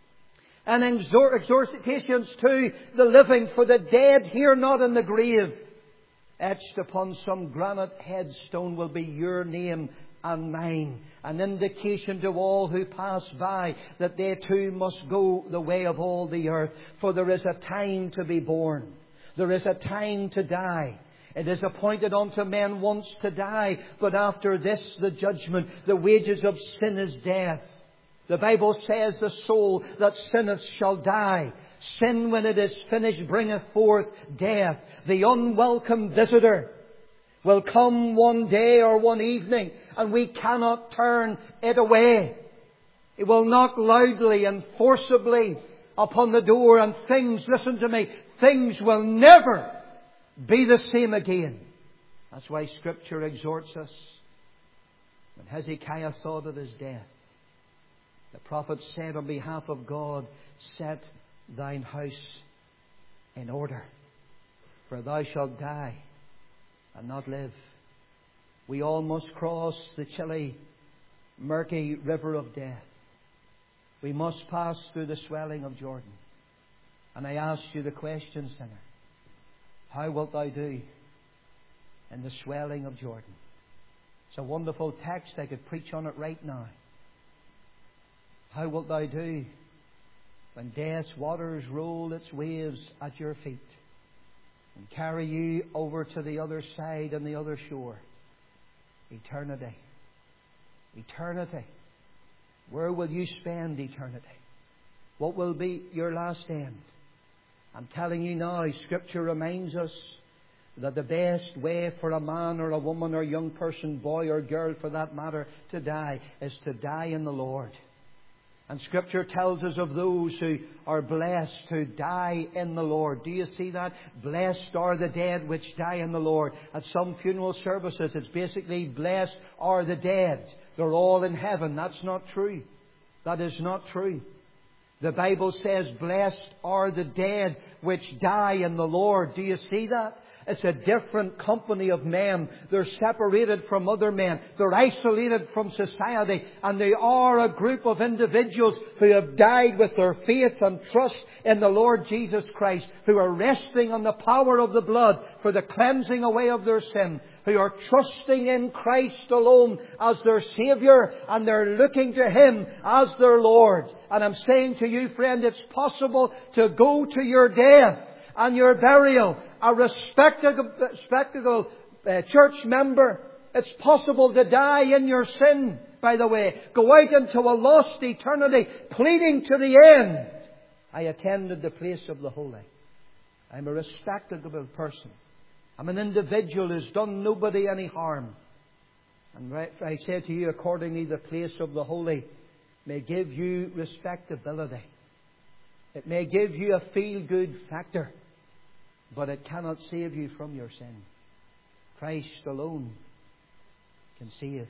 C: and exhortations to the living, for the dead here not in the grave. Etched upon some granite headstone will be your name and mine, an indication to all who pass by that they too must go the way of all the earth. For there is a time to be born. There is a time to die. It is appointed unto men once to die, but after this the judgment. The wages of sin is death. The Bible says the soul that sinneth shall die. Sin, when it is finished, bringeth forth death. The unwelcome visitor will come one day or one evening, and we cannot turn it away. It will knock loudly and forcibly upon the door, and things, listen to me, things will never be the same again. That's why Scripture exhorts us. When Hezekiah thought of his death, the prophet said on behalf of God, set thine house in order, for thou shalt die and not live. We all must cross the chilly, murky river of death. We must pass through the swelling of Jordan. And I ask you the question, sinner, how wilt thou do in the swelling of Jordan? It's a wonderful text. I could preach on it right now. How wilt thou do when death's waters roll its waves at your feet and carry you over to the other side and the other shore? Eternity. Eternity. Where will you spend eternity? What will be your last end? I'm telling you now, Scripture reminds us that the best way for a man or a woman or young person, boy or girl for that matter, to die is to die in the Lord. And Scripture tells us of those who are blessed who die in the Lord. Do you see that? Blessed are the dead which die in the Lord. At some funeral services, it's basically blessed are the dead. They're all in heaven. That's not true. That is not true. The Bible says, blessed are the dead which die in the Lord. Do you see that? It's a different company of men. They're separated from other men. They're isolated from society. And they are a group of individuals who have died with their faith and trust in the Lord Jesus Christ, who are resting on the power of the blood for the cleansing away of their sin, who are trusting in Christ alone as their Saviour, and they're looking to Him as their Lord. And I'm saying to you, friend, it's possible to go to your death and your burial a respectable, respectable uh, church member. It's possible to die in your sin, by the way. Go out into a lost eternity, pleading to the end, I attended the place of the holy. I'm a respectable person. I'm an individual who's done nobody any harm. And I say to you, accordingly, the place of the holy may give you respectability. It may give you a feel-good factor, but it cannot save you from your sin. Christ alone can save.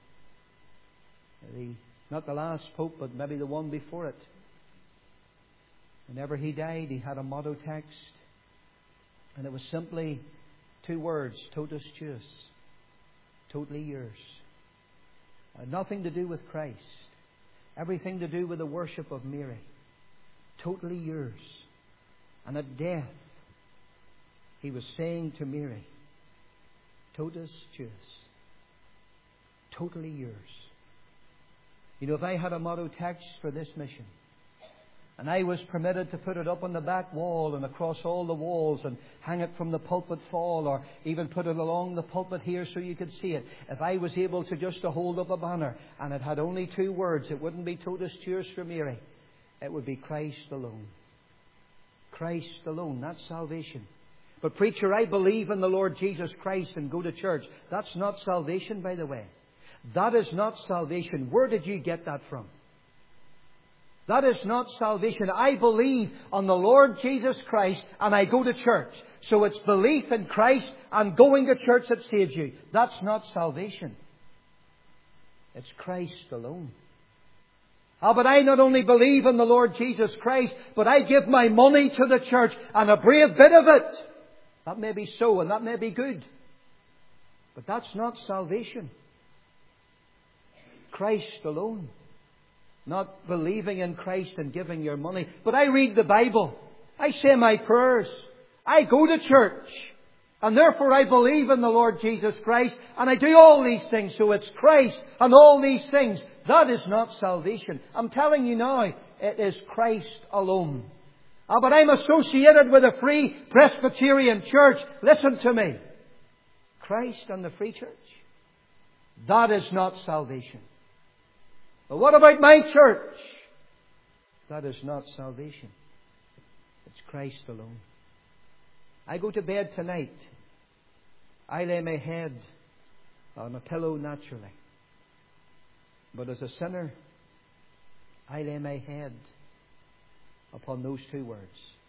C: The, not the last Pope, but maybe the one before it. Whenever he died, he had a motto text, and it was simply two words, totus tuus, totally yours. Uh, nothing to do with Christ. Everything to do with the worship of Mary. Totally yours. And at death, he was saying to Mary, totus tuus, totally yours. You know, if I had a motto text for this mission, and I was permitted to put it up on the back wall and across all the walls and hang it from the pulpit fall, or even put it along the pulpit here so you could see it. If I was able to just to hold up a banner and it had only two words, it wouldn't be totus tuus for Mary. It would be Christ alone. Christ alone. That's salvation. But preacher, I believe in the Lord Jesus Christ and go to church. That's not salvation, by the way. That is not salvation. Where did you get that from? That is not salvation. I believe on the Lord Jesus Christ and I go to church. So it's belief in Christ and going to church that saves you. That's not salvation. It's Christ alone. Ah, but I not only believe in the Lord Jesus Christ, but I give my money to the church and a brave bit of it. That may be so and that may be good. But that's not salvation. Christ alone. Not believing in Christ and giving your money. But I read the Bible. I say my prayers. I go to church. And therefore I believe in the Lord Jesus Christ. And I do all these things. So it's Christ and all these things. That is not salvation. I'm telling you now, it is Christ alone. Ah, but I'm associated with a Free Presbyterian church. Listen to me. Christ and the Free Church. That is not salvation. But what about my church? That is not salvation. It's Christ alone. I go to bed tonight. I lay my head on a pillow naturally. But as a sinner, I lay my head upon those two words.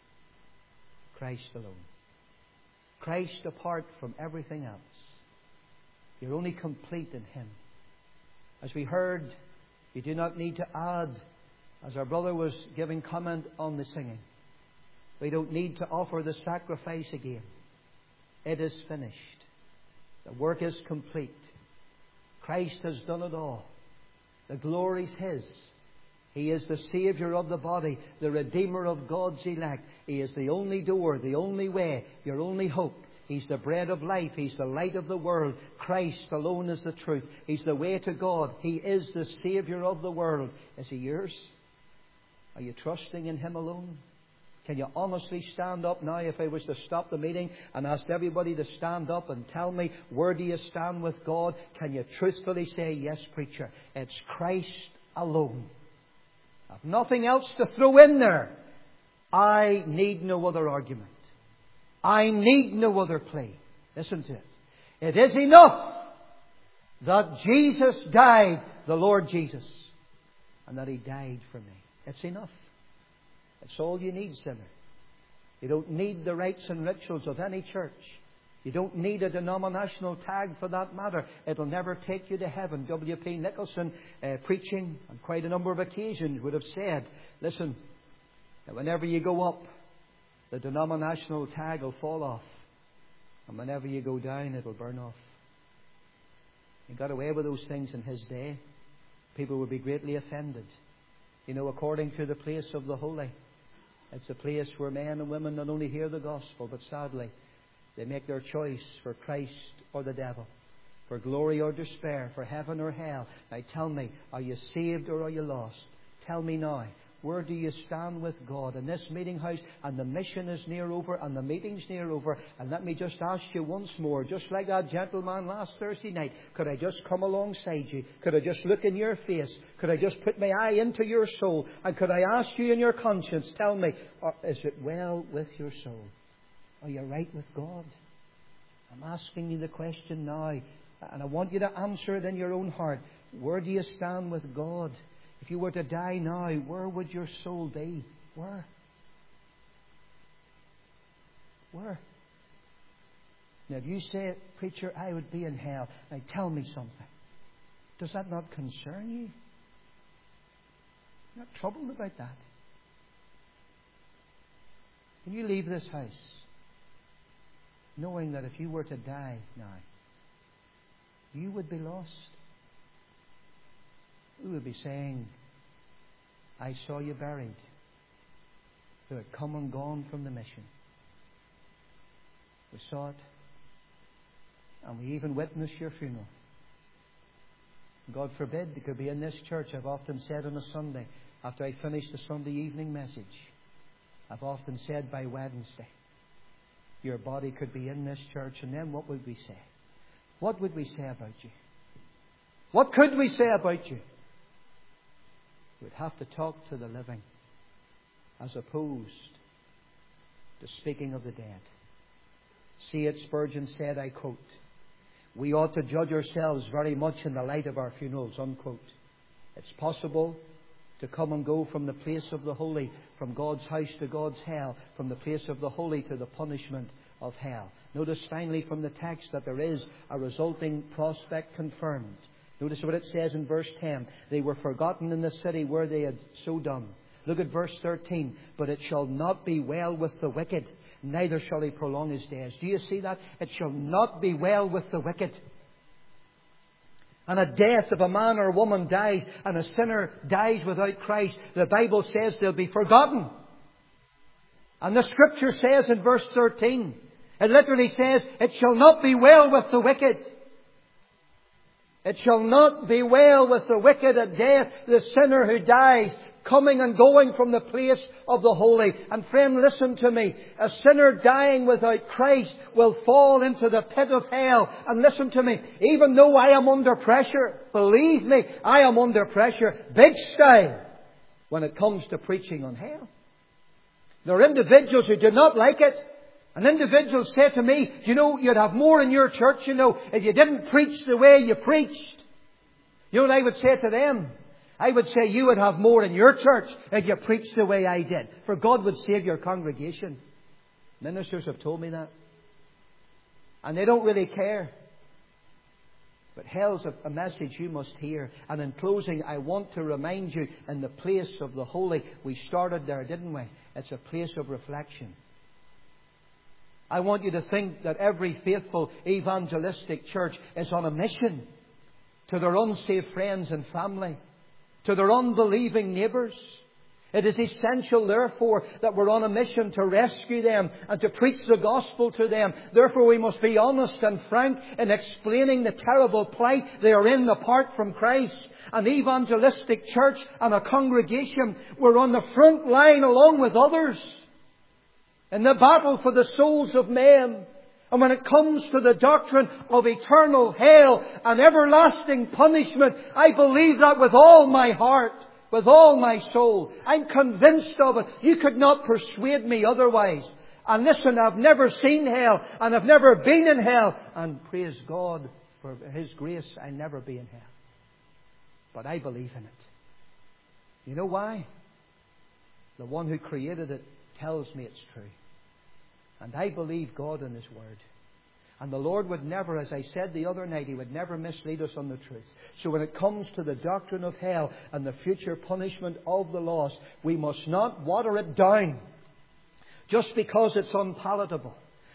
C: Christ alone. Christ apart from everything else. You're only complete in Him. As we heard, you do not need to add, as our brother was giving comment on the singing. We don't need to offer the sacrifice again. It is finished. The work is complete. Christ has done it all. The glory's His. He is the Saviour of the body, the Redeemer of God's elect. He is the only door, the only way, your only hope. He's the bread of life. He's the light of the world. Christ alone is the truth. He's the way to God. He is the Saviour of the world. Is He yours? Are you trusting in Him alone? Can you honestly stand up now, if I was to stop the meeting and ask everybody to stand up and tell me, where do you stand with God? Can you truthfully say, yes, preacher, it's Christ alone. I've nothing else to throw in there. I need no other argument. I need no other plea. Listen to it. It is enough that Jesus died, the Lord Jesus, and that He died for me. It's enough. It's all you need, sinner. You don't need the rites and rituals of any church. You don't need a denominational tag for that matter. It'll never take you to heaven. W P Nicholson, uh, preaching on quite a number of occasions, would have said, listen, that whenever you go up, the denominational tag will fall off. And whenever you go down, it'll burn off. He got away with those things in His day. People would be greatly offended. You know, according to the place of the holy, it's a place where men and women not only hear the gospel, but sadly, they make their choice for Christ or the devil, for glory or despair, for heaven or hell. Now tell me, are you saved or are you lost? Tell me now, where do you stand with God in this meeting house? And the mission is near over and the meeting's near over. And let me just ask you once more, just like that gentleman last Thursday night, could I just come alongside you? Could I just look in your face? Could I just put my eye into your soul? And could I ask you in your conscience, tell me, is it well with your soul? Are you right with God? I'm asking you the question now. And I want you to answer it in your own heart. Where do you stand with God? If you were to die now, where would your soul be? Where? Where? Now, if you say, preacher, I would be in hell. Now, tell me something. Does that not concern you? You're not troubled about that. Can you leave this house knowing that if you were to die now, you would be lost? We would be saying, I saw you buried, who had come and gone from the mission. We saw it, and we even witnessed your funeral. God forbid it could be in this church. I've often said on a Sunday, after I finish the Sunday evening message, I've often said by Wednesday, your body could be in this church, and then what would we say? What would we say about you? What could we say about you? We'd have to talk to the living as opposed to speaking of the dead. C H Spurgeon said, I quote, we ought to judge ourselves very much in the light of our funerals, unquote. It's possible to come and go from the place of the holy, from God's house to God's hell, from the place of the holy to the punishment of hell. Notice finally from the text that there is a resulting prospect confirmed. Notice what it says in verse ten. They were forgotten in the city where they had so done. Look at verse thirteen. But it shall not be well with the wicked, neither shall he prolong his days. Do you see that? It shall not be well with the wicked. And a death, if a man or a woman dies and a sinner dies without Christ, the Bible says they'll be forgotten. And the Scripture says in verse thirteen, it literally says, it shall not be well with the wicked. It shall not be well with the wicked at death, the sinner who dies, coming and going from the place of the holy. And friend, listen to me. A sinner dying without Christ will fall into the pit of hell. And listen to me. Even though I am under pressure, believe me, I am under pressure, big style, when it comes to preaching on hell. There are individuals who do not like it. And individuals say to me, you know, you'd have more in your church, you know, if you didn't preach the way you preached. You know what I would say to them? I would say you would have more in your church if you preached the way I did. For God would save your congregation. Ministers have told me that. And they don't really care. But hell's a, a message you must hear. And in closing, I want to remind you, in the place of the holy, we started there, didn't we? It's a place of reflection. I want you to think that every faithful evangelistic church is on a mission to their unsaved friends and family, to their unbelieving neighbours. It is essential, therefore, that we're on a mission to rescue them and to preach the gospel to them. Therefore, we must be honest and frank in explaining the terrible plight they are in apart from Christ. An evangelistic church and a congregation, we're on the front line along with others in the battle for the souls of men. And when it comes to the doctrine of eternal hell and everlasting punishment, I believe that with all my heart, with all my soul. I'm convinced of it. You could not persuade me otherwise. And listen, I've never seen hell, and I've never been in hell. And praise God for His grace, I'll never be in hell. But I believe in it. You know why? The one who created it tells me it's true. And I believe God in His Word. And the Lord would never, as I said the other night, He would never mislead us on the truth. So when it comes to the doctrine of hell and the future punishment of the lost, we must not water it down just because it's unpalatable.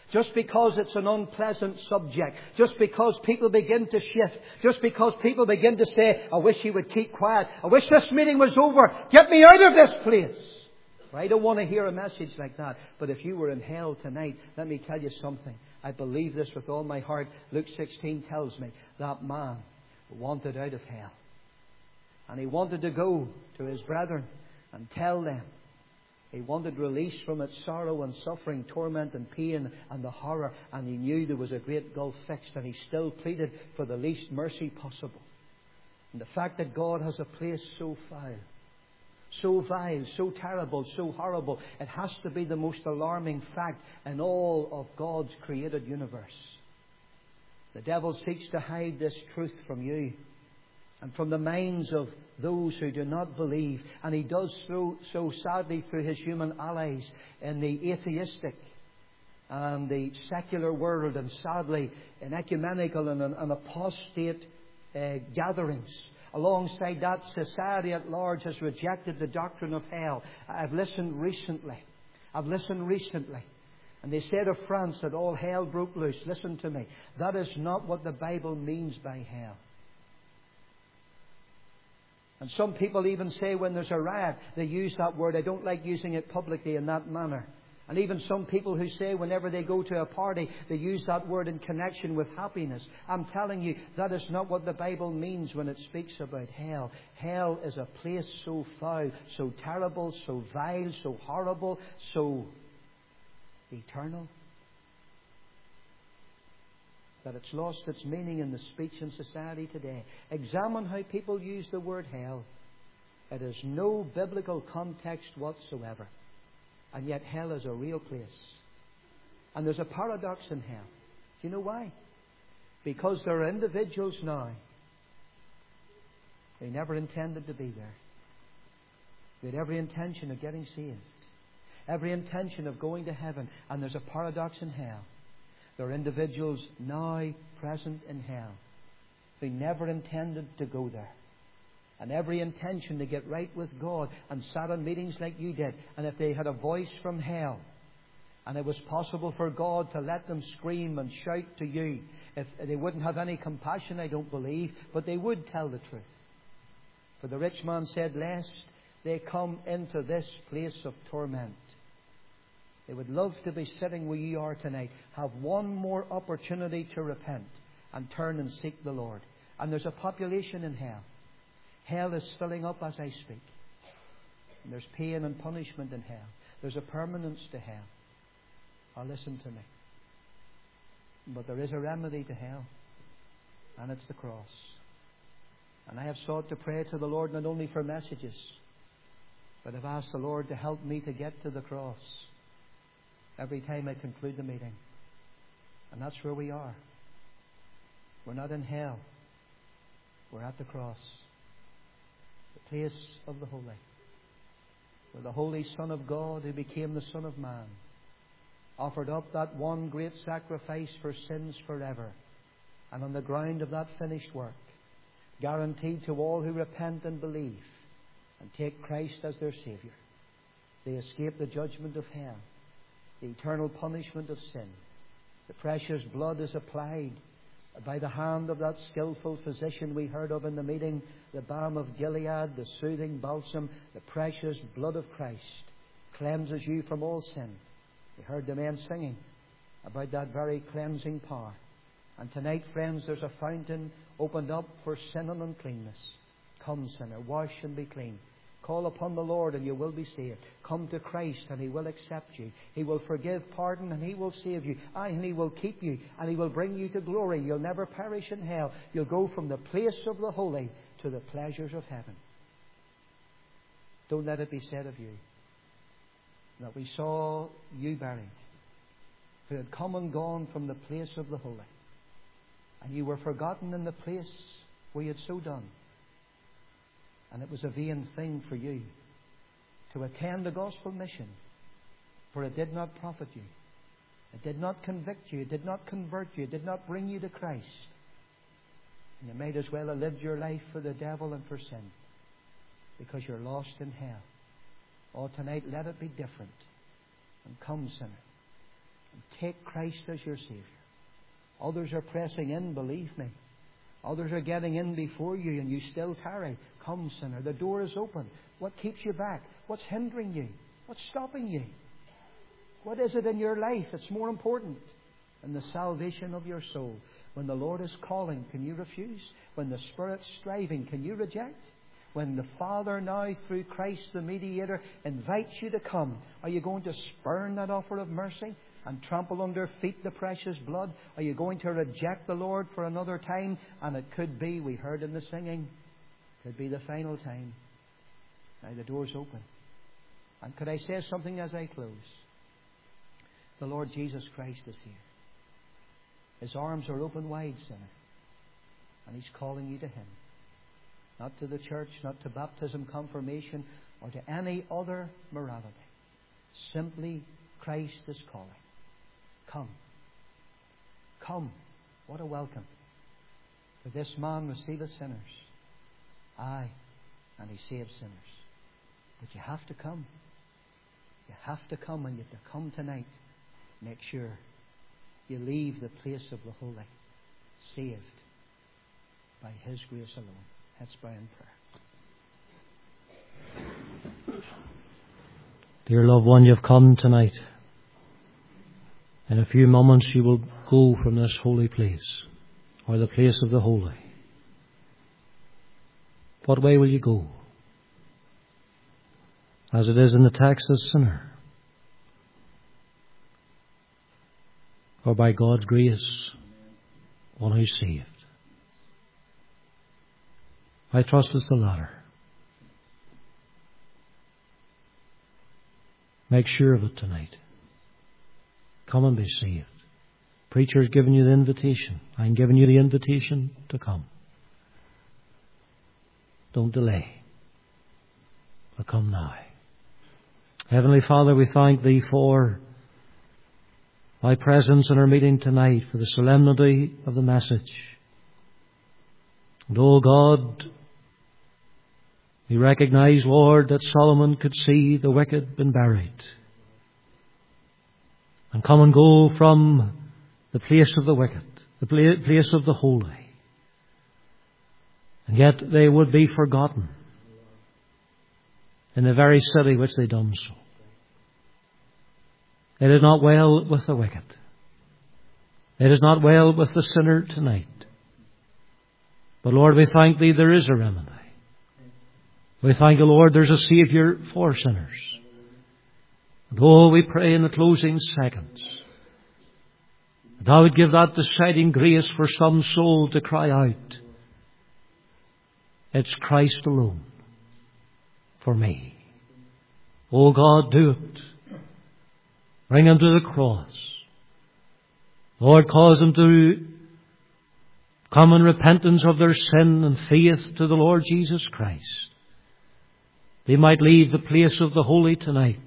C: just because it's an unpleasant subject, just because people begin to shift, just because people begin to say, I wish he would keep quiet, I wish this meeting was over, get me out of this place. I don't want to hear a message like that. But if you were in hell tonight, let me tell you something. I believe this with all my heart. Luke sixteen tells me that man wanted out of hell. And he wanted to go to his brethren and tell them. He wanted release from its sorrow and suffering, torment and pain and the horror. And he knew there was a great gulf fixed. And he still pleaded for the least mercy possible. And the fact that God has a place so foul, so vile, so terrible, so horrible, it has to be the most alarming fact in all of God's created universe. The devil seeks to hide this truth from you and from the minds of those who do not believe. And he does so, so sadly through his human allies in the atheistic and the secular world, and sadly in ecumenical and, and apostate uh, gatherings. Alongside that, society at large has rejected the doctrine of hell. I've listened recently. I've listened recently. And they said of France that all hell broke loose. Listen to me. That is not what the Bible means by hell. And some people even say when there's a riot, they use that word. I don't like using it publicly in that manner. And even some people who say whenever they go to a party, they use that word in connection with happiness. I'm telling you, that is not what the Bible means when it speaks about hell. Hell is a place so foul, so terrible, so vile, so horrible, so eternal, that it's lost its meaning in the speech in society today. Examine how people use the word hell. It has no biblical context whatsoever. And yet hell is a real place. And there's a paradox in hell. Do you know why? Because there are individuals now, they never intended to be there. They had every intention of getting saved. Every intention of going to heaven. And there's a paradox in hell. There are individuals now present in hell who never intended to go there. And every intention to get right with God, and sat in meetings like you did. And if they had a voice from hell, and it was possible for God to let them scream and shout to you, if they wouldn't have any compassion, I don't believe, but they would tell the truth. For the rich man said, lest they come into this place of torment. They would love to be sitting where you are tonight, have one more opportunity to repent and turn and seek the Lord. And there's a population in hell. Hell is filling up as I speak. And there's pain and punishment in hell. There's a permanence to hell. Oh, listen to me. But there is a remedy to hell. And it's the cross. And I have sought to pray to the Lord not only for messages, but I've asked the Lord to help me to get to the cross every time I conclude the meeting. And that's where we are. We're not in hell. We're at the cross. The place of the holy. Where the Holy Son of God, who became the Son of Man, offered up that one great sacrifice for sins forever. And on the ground of that finished work, guaranteed to all who repent and believe and take Christ as their Saviour, they escape the judgment of hell, the eternal punishment of sin. The precious blood is applied by the hand of that skillful physician we heard of in the meeting, the balm of Gilead, the soothing balsam. The precious blood of Christ cleanses you from all sin. We heard the men singing about that very cleansing power. And tonight, friends, there's a fountain opened up for sin and uncleanness. Come, sinner, wash and be clean. Call upon the Lord and you will be saved. Come to Christ and He will accept you. He will forgive, pardon, and He will save you. Aye, and He will keep you and He will bring you to glory. You'll never perish in hell. You'll go from the place of the holy to the pleasures of heaven. Don't let it be said of you that we saw you buried, who had come and gone from the place of the holy, and you were forgotten in the place where you had so done. And it was a vain thing for you to attend the gospel mission, for it did not profit you. It did not convict you. It did not convert you. It did not bring you to Christ. And you might as well have lived your life for the devil and for sin, because you're lost in hell. Oh, tonight, let it be different. And come, sinner, Take Christ as your Saviour. Others are pressing in, believe me. Others are getting in before you and you still tarry. Come, sinner, the door is open. What keeps you back? What's hindering you? What's stopping you? What is it in your life that's more important than the salvation of your soul? When the Lord is calling, can you refuse? When the Spirit's striving, can you reject? When the Father now, through Christ the mediator, invites you to come, are you going to spurn that offer of mercy and trample under feet the precious blood? Are you going to reject the Lord for another time? And it could be, we heard in the singing, could be the final time. Now the door's open. And could I say something as I close? The Lord Jesus Christ is here. His arms are open wide, sinner. And He's calling you to Him. Not to the church, not to baptism, confirmation, or to any other morality. Simply, Christ is calling. Come. Come. What a welcome. For this man receiveth sinners. Aye, and He saves sinners. But you have to come. You have to come, and you have to come tonight. Make sure you leave the place of the holy, saved by His grace alone. Let's pray in prayer.
A: Dear loved one, you've come tonight. In a few moments you will go from this holy place, or the place of the holy. What way will you go? As it is in the text, as sinner, or by God's grace, one who's saved? I trust it's the latter. Make sure of it tonight. Come and be saved. Preacher's given you the invitation. I'm giving you the invitation to come. Don't delay, but come now. Heavenly Father, we thank Thee for Thy presence in our meeting tonight, for the solemnity of the message. And, oh God, we recognize, Lord, that Solomon could see the wicked been buried and come and go from the place of the wicked, the place of the holy. And yet they would be forgotten in the very city which they done so. It is not well with the wicked. It is not well with the sinner tonight. But Lord, we thank Thee there is a remedy. We thank You, Lord, there's a Saviour for sinners. And oh, we pray in the closing seconds that Thou would give that deciding grace for some soul to cry out, it's Christ alone for me. Oh God, do it. Bring them to the cross. Lord, cause them to come in repentance of their sin and faith to the Lord Jesus Christ. They might leave the place of the holy tonight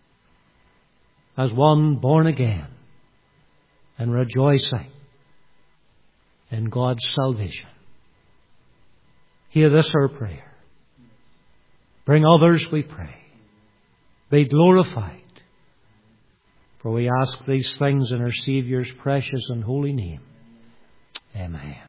A: as one born again and rejoicing in God's salvation. Hear this our prayer. Bring others, we pray. Be glorified. For we ask these things in our Saviour's precious and holy name. Amen.